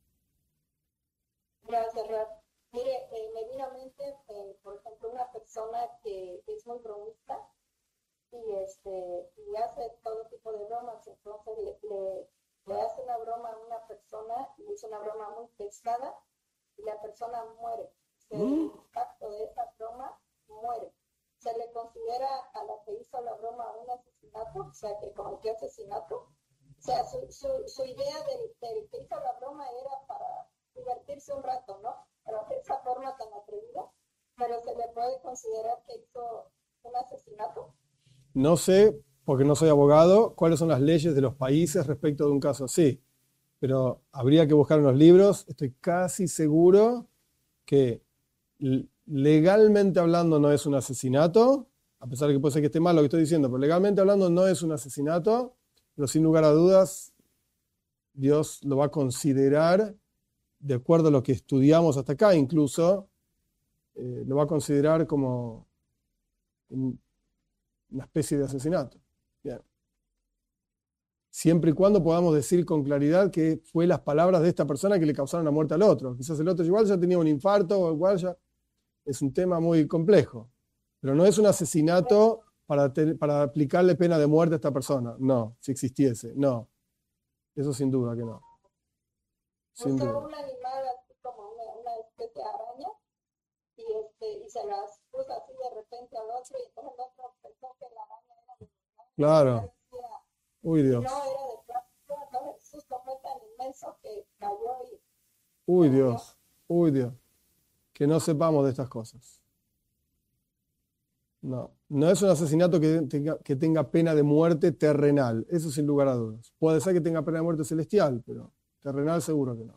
Gracias, Raf. Mire, eh, me vino a mente, eh, por ejemplo, una persona que es muy bromista y, este, y hace todo tipo de bromas. Entonces le, le, le hace una broma a una persona, le hizo una broma muy pesada y la persona muere. O sea, el impacto de esa broma muere. Se le considera a la que hizo la broma un asesinato, o sea, que cometió asesinato. O sea, su, su, su idea del, del que hizo la broma era para divertirse un rato, ¿no? Pero de esa forma tan atrevida, pero se le puede considerar que hizo un asesinato. No sé, porque no soy abogado, cuáles son las leyes de los países respecto de un caso así, pero habría que buscar en los libros. Estoy casi seguro que l- legalmente hablando no es un asesinato, a pesar de que puede ser que esté mal lo que estoy diciendo, pero legalmente hablando no es un asesinato, pero sin lugar a dudas Dios lo va a considerar, de acuerdo a lo que estudiamos hasta acá incluso, eh, lo va a considerar como un, una especie de asesinato. Bien. Siempre y cuando podamos decir con claridad que fue las palabras de esta persona que le causaron la muerte al otro. Quizás el otro igual ya tenía un infarto, o igual ya... Es un tema muy complejo. Pero no es un asesinato para, te, para aplicarle pena de muerte a esta persona. No, si existiese. No. Eso sin duda que no. Sin Busca duda. un animal así como una, una especie de araña y, este, y se las puso así de repente al otro y entonces el otro pensó que la araña era de Claro. Uy, y Dios. no era de plástico, entonces el susto fue tan inmenso que cayó y Uy, Dios. Uy, Dios. Que no sepamos de estas cosas. No, no es un asesinato que tenga, que tenga pena de muerte terrenal, eso sin lugar a dudas. Puede ser que tenga pena de muerte celestial, pero terrenal seguro que no.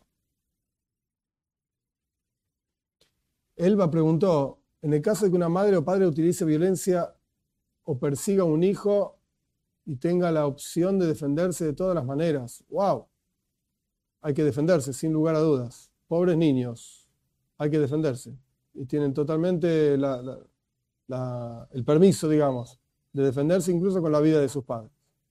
Elba preguntó, en el caso de que una madre o padre utilice violencia o persiga a un hijo y tenga la opción de defenderse de todas las maneras, ¡wow! Hay que defenderse, sin lugar a dudas. Pobres niños. Hay que defenderse. Y tienen totalmente la, la, la, el permiso, digamos, de defenderse incluso con la vida de sus padres.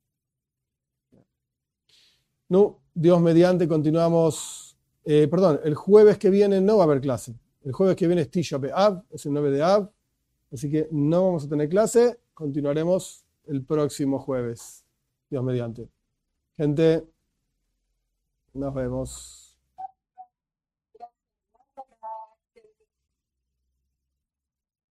No, Dios mediante, continuamos. Eh, perdón, el jueves que viene no va a haber clase. El jueves que viene es Tisha B'Av, es el nueve de Av. Así que no vamos a tener clase. Continuaremos el próximo jueves. Dios mediante. Gente, nos vemos.